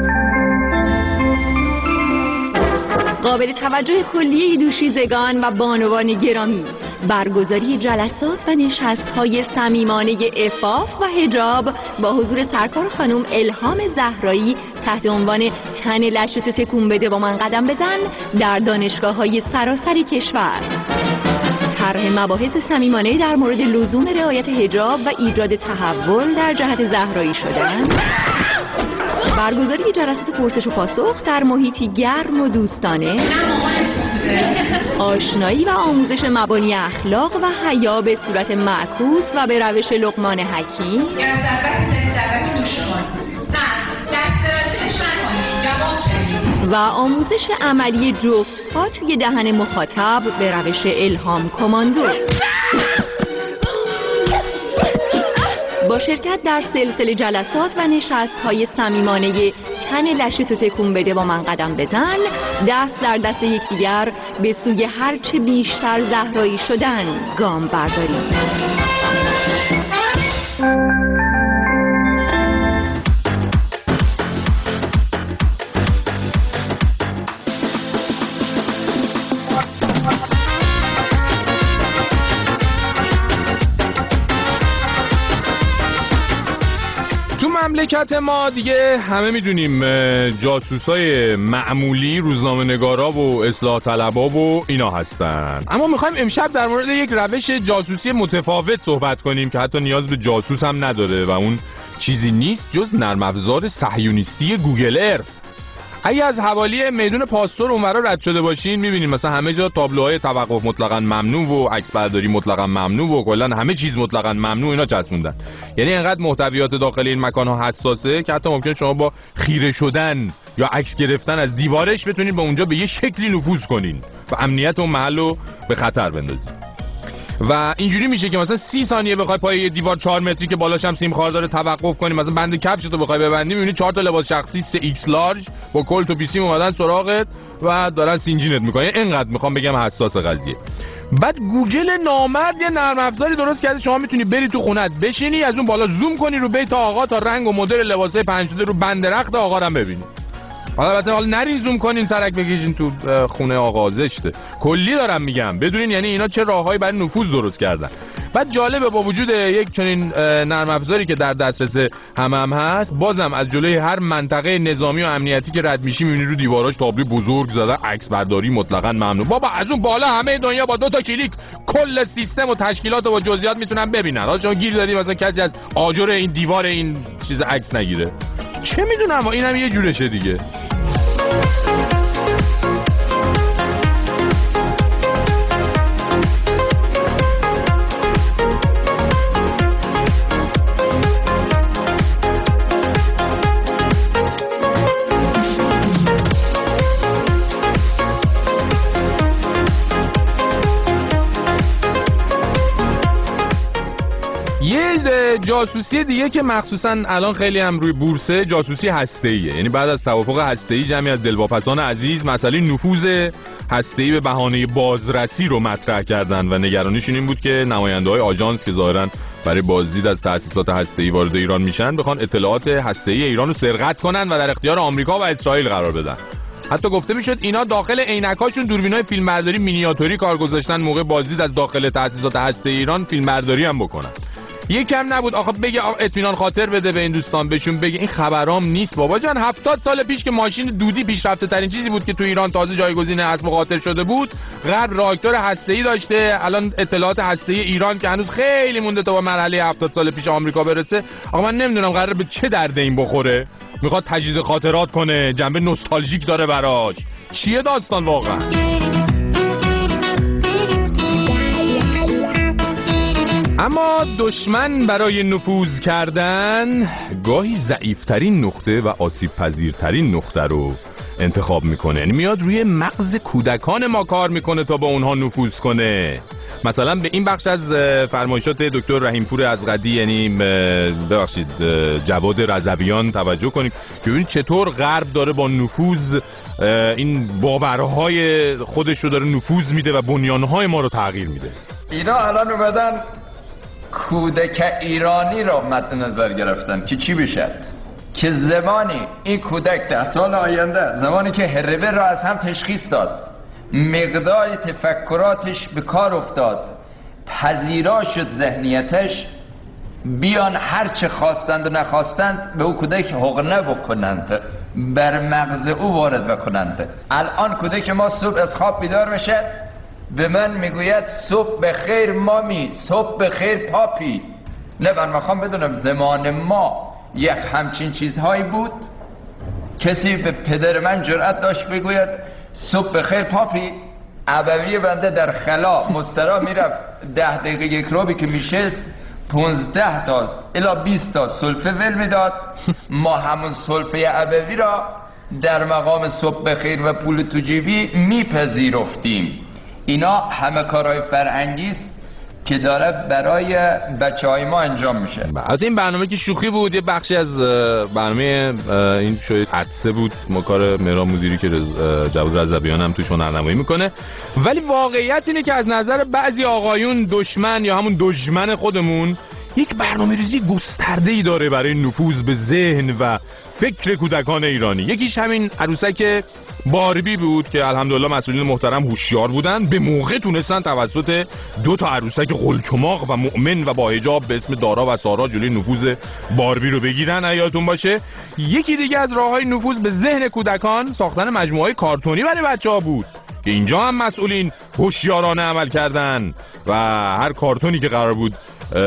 قابل توجه کلیه دوشیزگان و بانوان گرامی، برگزاری جلسات و نشست‌های صمیمانه عفاف و حجاب با حضور سرکار خانم الهام زهرایی تحت عنوان تن لشتو تکون بده با من قدم بزن در دانشگاه‌های سراسر کشور. طرح مباحث صمیمانه در مورد لزوم رعایت حجاب و ایجاد تحول در جهت زهرایی شدن. برگزاری جلسات پرسش و پاسخ در محیطی گرم و دوستانه. آشنایی و آموزش مبانی اخلاق و حیا به صورت معکوس و به روش لقمان حکیم. و آموزش عملی جفت‌ها توی دهن مخاطب به روش الهام کماندو. با شرکت در سلسله جلسات و نشست‌های صمیمانه تن لشتو تکون بده با من قدم بزن، دست در دست یکدیگر به سوی هرچه بیشتر زهرایی شدن گام برداریم. مملکت ما دیگه همه میدونیم جاسوسای معمولی، روزنامه نگارا و اصلاح طلبا و اینا هستن. اما میخوایم امشب در مورد یک روش جاسوسی متفاوت صحبت کنیم که حتی نیاز به جاسوس هم نداره و اون چیزی نیست جز نرم افزار صهیونیستی گوگل ارث. اگه از حوالی میدون پاستور اونورا رد شده باشین میبینین مثلا همه جا تابلوهای توقف مطلقاً ممنوع و عکس برداری مطلقاً ممنوع و کلا همه چیز مطلقاً ممنوع اینا چسبوندن. یعنی انقدر محتویات داخل این مکان‌ها حساسه که حتی ممکنه شما با خیره شدن یا عکس گرفتن از دیوارش بتونین به اونجا به یه شکلی نفوذ کنین و امنیت اون محلو به خطر بندازین. و اینجوری میشه که مثلا سی ثانیه بخوای پای یه دیوار چهار متری که بالاش هم سیم خار داره توقف کنی، مثلا بند کفشتو بخوای ببندی میبینی چهار تا لباس شخصی سه ایکس لارج با کلت و پیسیم اومدن سراغت و دارن سینجینت میکنن. اینقدر میخوام بگم حساس قضیه. بعد گوگل نامرد یه نرم افزاری درست کرده شما میتونی بری تو خونت بشینی از اون بالا زوم کنی رو بیت آقا تا رنگ و مدل لباسای پنج شده رو بند رخت آقا رو ببینی. حالا البته حالا نرین زوم کنین سرک بکشین تو خونه آقا زشته. کلی دارم میگم بدونین یعنی اینا چه راههایی برای نفوذ درست کردن. بعد جالبه با وجود یک چنین نرم افزاری که در دسترس همه هم هست بازم از جلوی هر منطقه نظامی و امنیتی که رد میشی میبینی رو دیواراش تابلو بزرگ زده عکس برداری مطلقاً ممنوع. بابا از اون بالا همه دنیا با دو تا کلیک کل سیستم و تشکیلات و جزئیات میتونن ببینن. حالا شما گیر دادی مثلا کسی از آجر این دیوار این چیز عکس نگیره. چه میدونم اینم یه جورشه دیگه. یه جاسوسی دیگه که مخصوصا الان خیلی هم روی بورسه، جاسوسی هسته‌ایه. یعنی بعد از توافق هسته‌ای جمعی از دلواپسان عزیز مسئله نفوذ هسته‌ای به بهانه بازرسی رو مطرح کردن و نگرانیشون این بود که نماینده‌های آژانس که ظاهراً برای بازدید از تأسیسات هسته‌ای وارد ایران میشن بخوان اطلاعات هسته‌ای ایران رو سرقت کنن و در اختیار آمریکا و اسرائیل قرار بدن. حتی گفته میشد اینا داخل عینکاشون دوربینای فیلمبرداری مینیاتوری کار گذاشتن موقع بازدید از داخل تأسیسات هسته‌ای ایران فیلمبرداری هم بکنن. یکم نبود آخه بگه اطمینان خاطر بده به این دوستان، بهشون بگه این خبرام نیست بابا جان. هفتاد سال پیش که ماشین دودی پیشرفته ترین چیزی بود که تو ایران تازه جایگزین اسب و قاطر شده بود، غرب راکتور هسته‌ای داشته. الان اطلاعات هسته‌ای ایران که هنوز خیلی مونده تا به مرحله هفتاد سال پیش آمریکا برسه. آقا من نمیدونم قراره به چه درد این بخوره. میخواد تجدید خاطرات کنه، جنبه نوستالژیک داره براش. چیه داستان واقعا؟ اما دشمن برای نفوذ کردن گاهی ضعیفترین نقطه و آسیب پذیرترین نقطه رو انتخاب میکنه. یعنی میاد روی مغز کودکان ما کار میکنه تا با اونها نفوذ کنه. مثلا به این بخش از فرمایشات دکتر رحیمپور ازغدی، یعنی ببخشید جواد رضویان توجه کنیم که ببینید چطور غرب داره با نفوذ این باورهای خودش رو داره نفوذ میده و بنیانهای ما رو تغییر میده. اینا الان اومدن کودک ایرانی را مد نظر گرفتن که چی بشه؟ که زمانی این کودک ده سال آینده، زمانی که هربه را از هم تشخیص داد، مقدار تفکراتش به کار افتاد، پذیرا شد ذهنیتش، بیان هر چه خواستند و نخواستند به او کودک حقنه بکنند، بر مغز او وارد بکنند. الان کودک ما صبح از خواب بیدار میشه به من میگوید صبح بخیر مامی، صبح بخیر پاپی. نه من میخوام بدونم زمان ما یک همچین چیزهایی بود؟ کسی به پدر من جرأت داشت بگوید صبح بخیر پاپی؟ ابوی بنده در خلا مسترا میرفت ده دقیقه یک روبی که میشست پونزده تا الا بیست تا سلفه ول میداد. ما همون سلفه ابوی را در مقام صبح بخیر و پول تو جیبی میپذیرفتیم. اینا همه کارهای فرهنگی است که داره برای بچهای ما انجام میشه. از این برنامه که شوخی بود، یه بخشی از برنامه این شاید حدسه بود، ما کار مهران مدیری که جواد رضویان هم توش هنرنمایی میکنه. ولی واقعیت اینه که از نظر بعضی آقایون دشمن یا همون دشمن خودمون یک برنامه ریزی گسترده‌ای داره برای نفوذ به ذهن و فکر کودکان ایرانی. یکیش همین عروسک باربی بود که الحمدلله مسئولین محترم هوشیار بودن، به موقع تونستن توسط دو تا عروسک قلچماق و مؤمن و با حجاب به اسم دارا و سارا جلوی نفوذ باربی رو بگیرن. یادتون باشه. یکی دیگه از راههای نفوذ به ذهن کودکان ساختن مجموعه کارتونی برای بچه‌ها بود که اینجا هم مسئولین هوشیارانه عمل کردن و هر کارتونی که قرار بود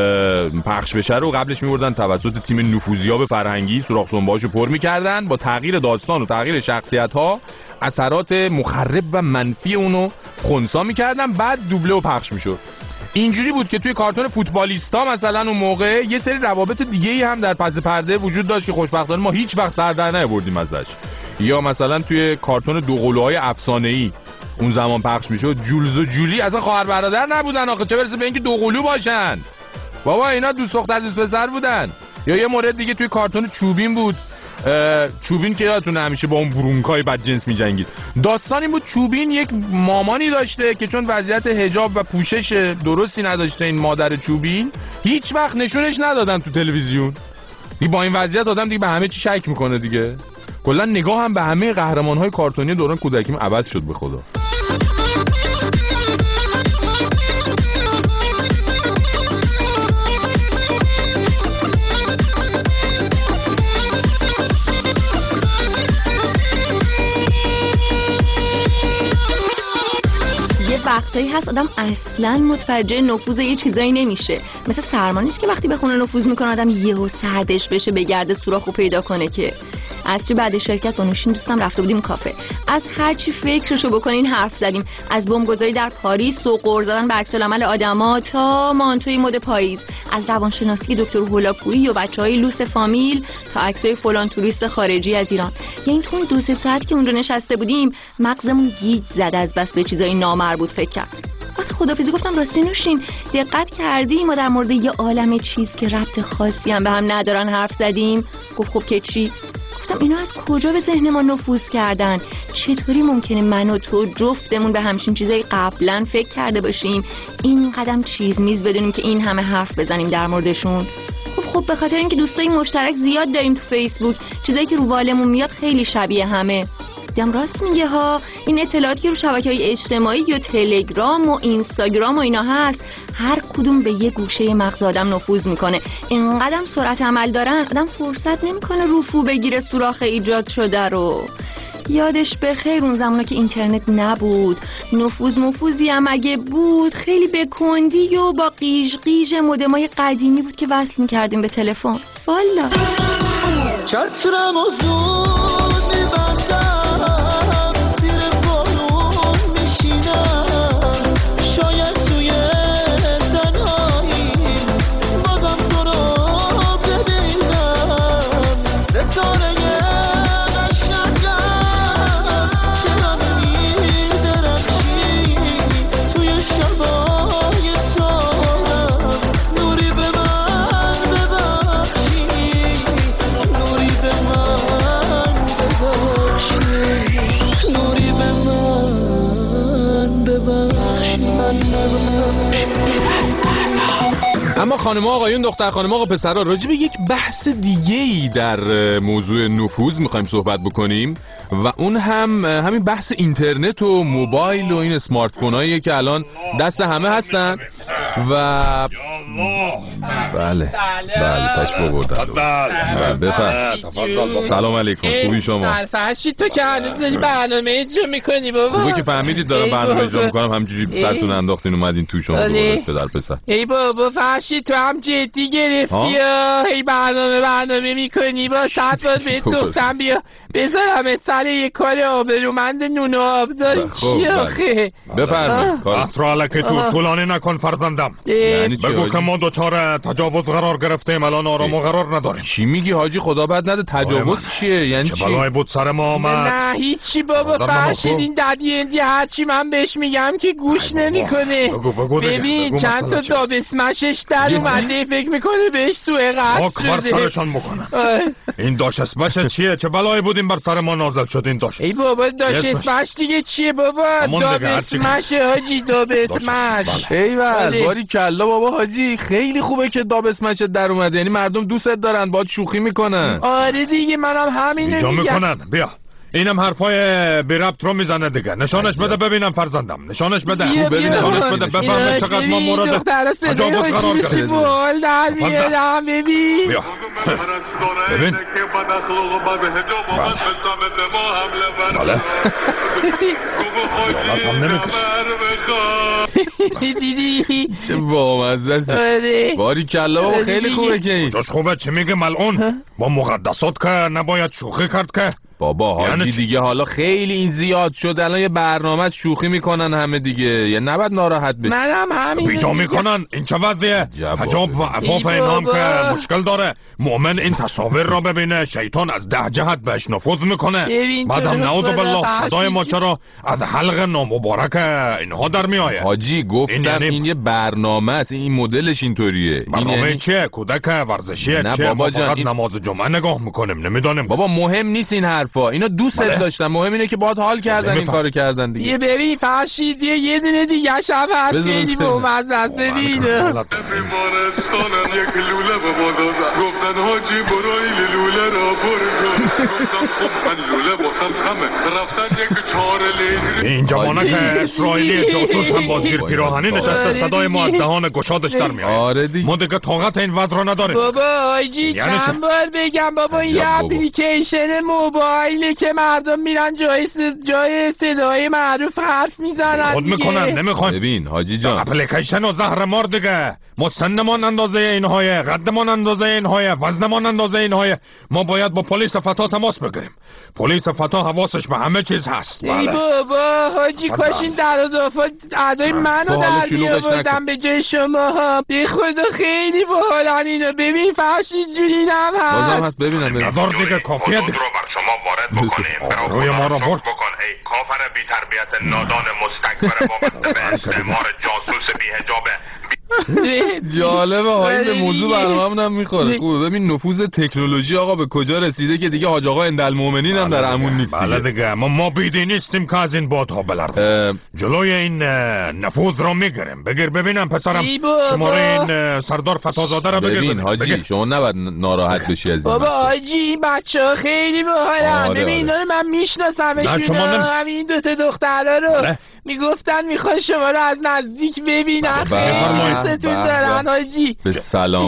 پخش بشه رو قبلش می‌بردن توسط تیم نفوذیاب فرهنگی سوراخ سنبه‌هاشو پر می‌کردن، با تغییر داستان و تغییر شخصیت‌ها اثرات مخرب و منفی اونو خنثی می‌کردن، بعد دوبله و پخش می‌شد. اینجوری بود که توی کارتون فوتبالیستا مثلا اون موقع یه سری روابط دیگه‌ای هم در پس پرده وجود داشت که خوشبختانه ما هیچ وقت سر در نیاوردیم ازش. یا مثلا توی کارتون دوقلوهای افسانه‌ای اون زمان پخش می‌شد، جولز و جولی اصلا خواهر برادر نبودن آخه، چه برسه به اینکه دوقلو باشن. بابا اینا دوست دختر دوست پسر بودن. یا یه مورد دیگه توی کارتون چوبین بود. چوبین که یادتونه همیشه با اون برونکای بدجنس می‌جنگید. داستان این بود چوبین یک مامانی داشته که چون وضعیت حجاب و پوشش درستی نداشته این مادر چوبین، هیچ وقت نشونش ندادن تو تلویزیون. دیگه با این وضعیت آدم دیگه به همه چی شک میکنه دیگه. کلا نگاه هم به همه قهرمان‌های کارتونی دوران کودکیم عوض شد به خدا. وقتایی هست آدم اصلا متوجه نفوذ یه چیزایی نمیشه. مثل سرما نیست که وقتی به خونه نفوذ میکنه آدم یهو سردش بشه بگرده سوراخو پیدا کنه. که اصری بعد شرکت با نوشین دوستم رفته بودیم کافه، از هر چی فکرشو بکنین حرف زدیم، از بمبگذاری در پاریس و قرض دادن به عکس‌العمل آدما تا مانتوی مد پاییز، از روانشناسی دکتر هولاکویی و بچهای لوس فامیل تا عکسای فلان توریست خارجی از ایران. یعنی تو دو سه ساعت که اونجا نشسته بودیم مغزمون گیج زد از بس به چیزای نامربوط فکر کرد. خدافظی گفتم راستی نوشین دقت کردی ما در مورد یه عالمه چیز که ربط خاصی هم به هم ندارن حرف زدیم؟ گفت خب که چی؟ گفتم اینا از کجا به ذهن ما نفوذ کردن؟ چطوری ممکنه من و تو جفتمون به همچین چیزایی قبلا فکر کرده باشیم این قدم چیز میز بدونیم که این همه حرف بزنیم در موردشون؟ گفت خب به خاطر اینکه دوستای مشترک زیاد داریم تو فیسبوک، چیزایی که رو والمون میاد خیلی شبیه همه. دیدم راست میگه ها، این اطلاعاتی که رو شبکه‌های اجتماعی یا تلگرام و اینستاگرام و اینا هست هر کدوم به یه گوشه مغز آدم نفوذ میکنه. اینقدر سرعت عمل دارن آدم فرصت نمیکنه رفو بگیره سوراخ ایجاد شده رو. یادش بخیر اون زمانا که اینترنت نبود، نفوذ مفوذی هم اگه بود خیلی به کندی و با قیش قیش مودمای قدیمی بود که وصل میکردیم به تلفن. والا چترم و زود میبندم زیر بارون میشینم شاید توی تنهایی بازم تو رو ببینم ستاره اما خانم آقایون، دختر خانم آقا پسرها، راجع به یک بحث دیگه‌ای در موضوع نفوذ می‌خوایم صحبت بکنیم و اون هم همین بحث اینترنت و موبایل و این اسمارت فوناییه که الان دست همه هستن و بله بله تشریف آوردن. بفرمایید. سلام علیکم. خوبی شما؟ فرشید تو که هنوز داری برنامه اجرا می‌کنی بابا. خوبه که فهمیدید دارم برنامه اجرا می‌کنم، همینجوری سرتون انداختین اومدین تو شما دوباره پدر پسر. ای بابا فرشید تو هم جدی گرفتی یا هی برنامه برنامه می‌کنی؟ با صد بار بهت گفتم بیا بذارم سر یه کار آبرومند نون و آب داری. چی آخه؟ بفرمایید. افراله که تو طولانی نکن فرزندم. بگو که ما دوچار تجاوز قرار گرفتیم، الان آرام و قرار نداریم. چی میگی حاجی؟ خدا بد نده. تجاوز چیه؟ یعنی چی؟ چه بلایی بود سر ما آمد؟ نه هیچی بابا فرشید، این ددی اندی هرچی من بهش میگم که گوش نمیکنه. ببین چند تا داب اسمشش در اومده فکر میکنه بهش سوء قصد شده. بر سرشان بکنن. این داش اسمش چیه؟ چه بلایی بود این بر سر ما نازل شد این داش؟ ای بابا داش اسمش دیگه چیه بابا؟ داب اسمش حاجی، داب اسمش. ایول باری کلا بابا حاجی، خیلی خوبه که داب اسمش در اومده، یعنی مردم دوستت دارن باهات شوخی میکنن. آره دیگه منم همینو میگم. میکنن. بیا اینم حرفای بی ربط رو میزنه دیگه. نشانش بده ببینم فرزندم، نشانش بده. ببین نشانش بده بفهمه چقدر ما مورد تجاوز قرار گرفتیم. بول در میارم. ببین بیا ببین بله دیدی چه بامزه است. باری کلا بابا خیلی خوبه که این جاش خوبه. چه میگه ملعون؟ با مقدسات که نباید شوخی کرد که بابا حاجی یعنی دیگه حالا خیلی این زیاد شد، الان یه برنامه شوخی میکنن همه دیگه، یا نباید ناراحت بشی. منم همین بیجا میکنن. این چه وضعیه؟ حجاب و عفاف اینام که مشکل داره. مؤمن این تصاویر را ببینه، شیطان از ده جهت بهش نفوذ میکنه. بعدم نعوذ بالله صدای ما چرا از حلق نامبارک اینها در میآید. حاجی گفتم این, یعنی... این یه برنامه است، این مدلش اینطوریه. برنامه این یعنی... چیه؟ کودک ورزشیه چیه؟ ما فقط این... نماز جمعه نگاه میکنیم، نمیدونیم. بابا مهم نیست این حرفا، اینا دوست داشتن، مهم اینه که باهات حال کردن این کارو کردن دیگه. یه ببین فرشید یه دونه دیگه شب هست خیلی بامزه است. ببین بیمارستان یک لوله به ما دادن، گفتن حاجی برو این لوله را برو. گفتم خب من لوله واسم کمه، رفتن یک چهار لیتر. این جوانک اسرائیلی جاسوس هم با زیر پیراهنی نشسته، صدای ما از دهان گشادش در میاد. آره دیگه ما دیگه طاقت این وضع رو نداریم. بابا حاجی چند بار بگم بابا این اپلیکیشن موبایل که مردم میرن جای جای صدای معروف حرف میزنن خود میکنن نمیخوان. ببین حاجی جان اپلیکیشن و زهر مار دیگه. ما سنمان اندازه اینهای، قدمان اندازه اینهای، وزنمان اندازه اینهای. ما باید با پلیس فتا تماس بگیریم. پلیس فتا حواسش به همه چیز هست. ای بابا حاجی کاش این در اضافات اعدای منو در میآوردم به جای شما ها. به خدا خیلی باحالن اینا. ببین فرشید جوری نم هست. بازم هست ببینم. نظر دیگه کافیه دیگه. رو بر شما وارد بکنیم. روی ما رو برد. بکن ای کافر بی تربیت نادان مستکبر وابسته به استعمار جاسوس بی حجاب. جالبه هایی به موضوع برنامه‌مون هم میخوره. خوبه. ببین نفوذ تکنولوژی آقا به کجا رسیده که دیگه حاج آقا اندالمومنین هم در امون نیست دیگه. بله دیگه ما ما بیدی نیستیم که از این بادها بلرزیم. جلوی این نفوذ رو میگیریم. بگیر ببینم پسرم شماره این سردار فتازاده رو بگیر. ببین حاجی شما نباید ناراحت بشی از این. بابا حاجی این بچه‌ها خیلی باحالن. ببین اینا رو من میشناسمشون. همین دو تا دخترا رو میگفتن میخوان شما رو از نزدیک ببینن. خیلی دارن حاجی. به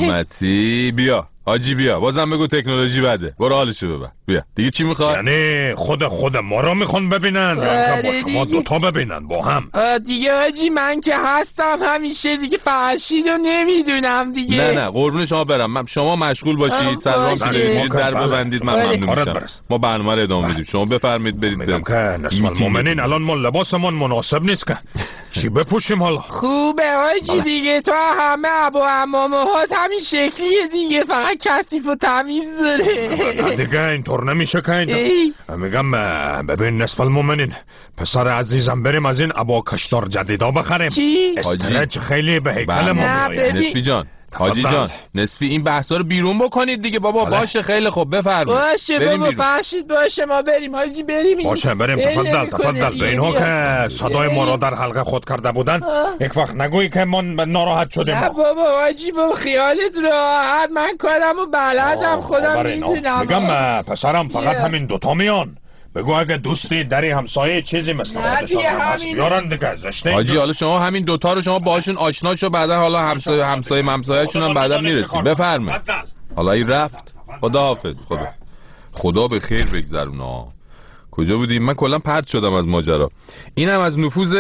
سلامتی. بیا حاجی بیا بازم بگو تکنولوژی بده. برو حالشو ببر. بیا دیگه چی میخواد؟ یعنی خود خود ما رو میخوان ببینن یا با شما دوتا ببینن با هم؟ دیگه حاجی من که هستم همیشه دیگه فرشید رو نمیدونم دیگه. نه نه قربون شما برم. شما مشغول باشید سلام بگید در ببندید من ممنون میشم. ما برنامه رو ادامه میدیم. شما بفرمایید برید. میگم که نسل المؤمنین الان ما لباسمون مناسب نیست که چی بپوشیم حالا؟ خوبه حاجی دیگه تو همه ابا عمامه ها همین شکلیه دیگه فقط کثیف و تمیز داره. دیگه اینطور نمیشه که این میگم ببین نصف المؤمنین پسر عزیزم بریم از این ابا کشدار جدیدا بخریم. چی؟ استرچ خیلی به هیکل ما میاد. نصفی جان حاجی جان نصفی این بحثا رو بیرون بکنید دیگه بابا. بله. باشه خیلی خوب بفرمایید. باشه بابا فرشید باشه ما بریم حاجی بریم. باشه بریم تفضل تفضل. به اینها که صدای ما را در حلقه خود کرده بودن یک وقت نگویی که ما ناراحت شدیم. نه بابا حاجی بابا خیالت راحت من کارمو بلدم خودم میدونم. میگم پسرم فقط همین دوتا میان. بگو اگه دوستی دری همسایه چیزی مثل خودشان هست بیارن دیگه زشته. حاجی حالا شما همین دوتا رو شما باشون آشنا شو بعدا حالا همسایه همسایه ممسایه‌شون هم بعدا میرسیم. بفرمایید. حالا این رفت. خداحافظ. خدا خدا به خیر بگذرونا. کجا بودیم؟ من کلا پرت شدم از ماجرا. اینم از نفوذ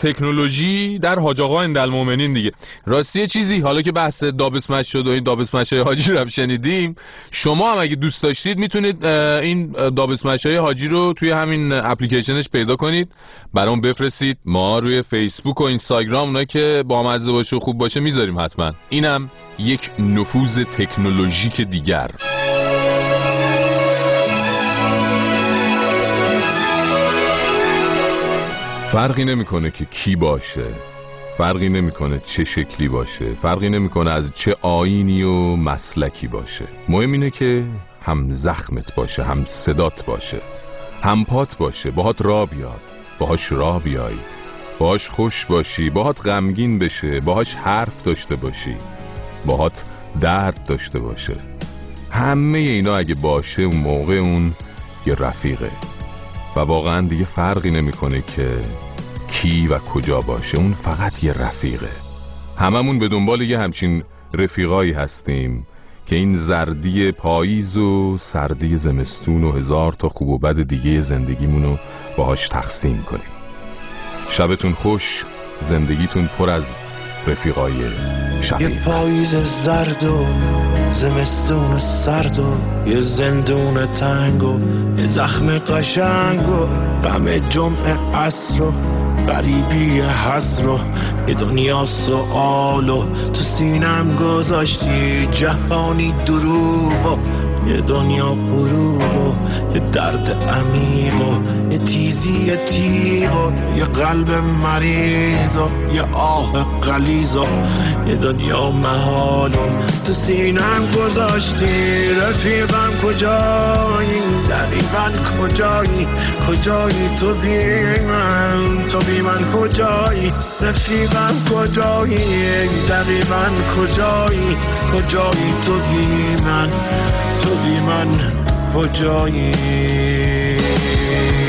تکنولوژی در حاج آقا اندالمومنین دیگه. راستی چیزی حالا که بحث دابسمش شد و این دابسمشای حاجی رو هم شنیدیم، شما هم اگه دوست داشتید میتونید این دابسمشای حاجی رو توی همین اپلیکیشنش پیدا کنید برام بفرستید. ما روی فیسبوک و اینستاگرام اونایی که بامزه باشه و خوب باشه میذاریم حتما. اینم یک نفوذ تکنولوژیک دیگر. فرقی نمیکنه که کی باشه، فرقی نمیکنه چه شکلی باشه، فرقی نمیکنه از چه آیینی و مسلکی باشه. مهم اینه که هم زخمت باشه، هم صدات باشه، هم پات باشه، باهات راه بیاد، باهاش راه بیای، باهاش خوش باشی، باهات غمگین بشه، باهاش حرف داشته باشی، باهات درد داشته باشه. همه اینا اگه باشه اون موقع اون یه رفیقه و واقعا دیگه فرقی نمیکنه که کی و کجا باشه، اون فقط یه رفیقه. هممون به دنبال یه همچین رفیقایی هستیم که این زردی پاییز و سردی زمستون و هزار تا خوب و بد دیگه زندگیمونو باهاش تقسیم کنیم. شبتون خوش، زندگیتون پر از رفیقای شفیق. یه پاییز زرد و زمستون سرد و یه زندون تنگ و یه زخم قشنگ و غم جمعه عصر و غریبی حسر و یه دنیا سؤال و تو سینم گذاشتی جهانی دروب و یه دنیا غروب و یه درد عمیق و یه تیزی تیغ و یه قلب مریض و یه آه غلیظ و یه دنیا محال و تو سینم گذاشتی. رفیقم کجایی؟ دقیقا کجایی؟ کجایی تو بی من؟ تو بی من کجایی؟ رفیقم کجایی؟ دقیقا کجایی؟ کجایی تو بی من؟ تو بی من کجایی؟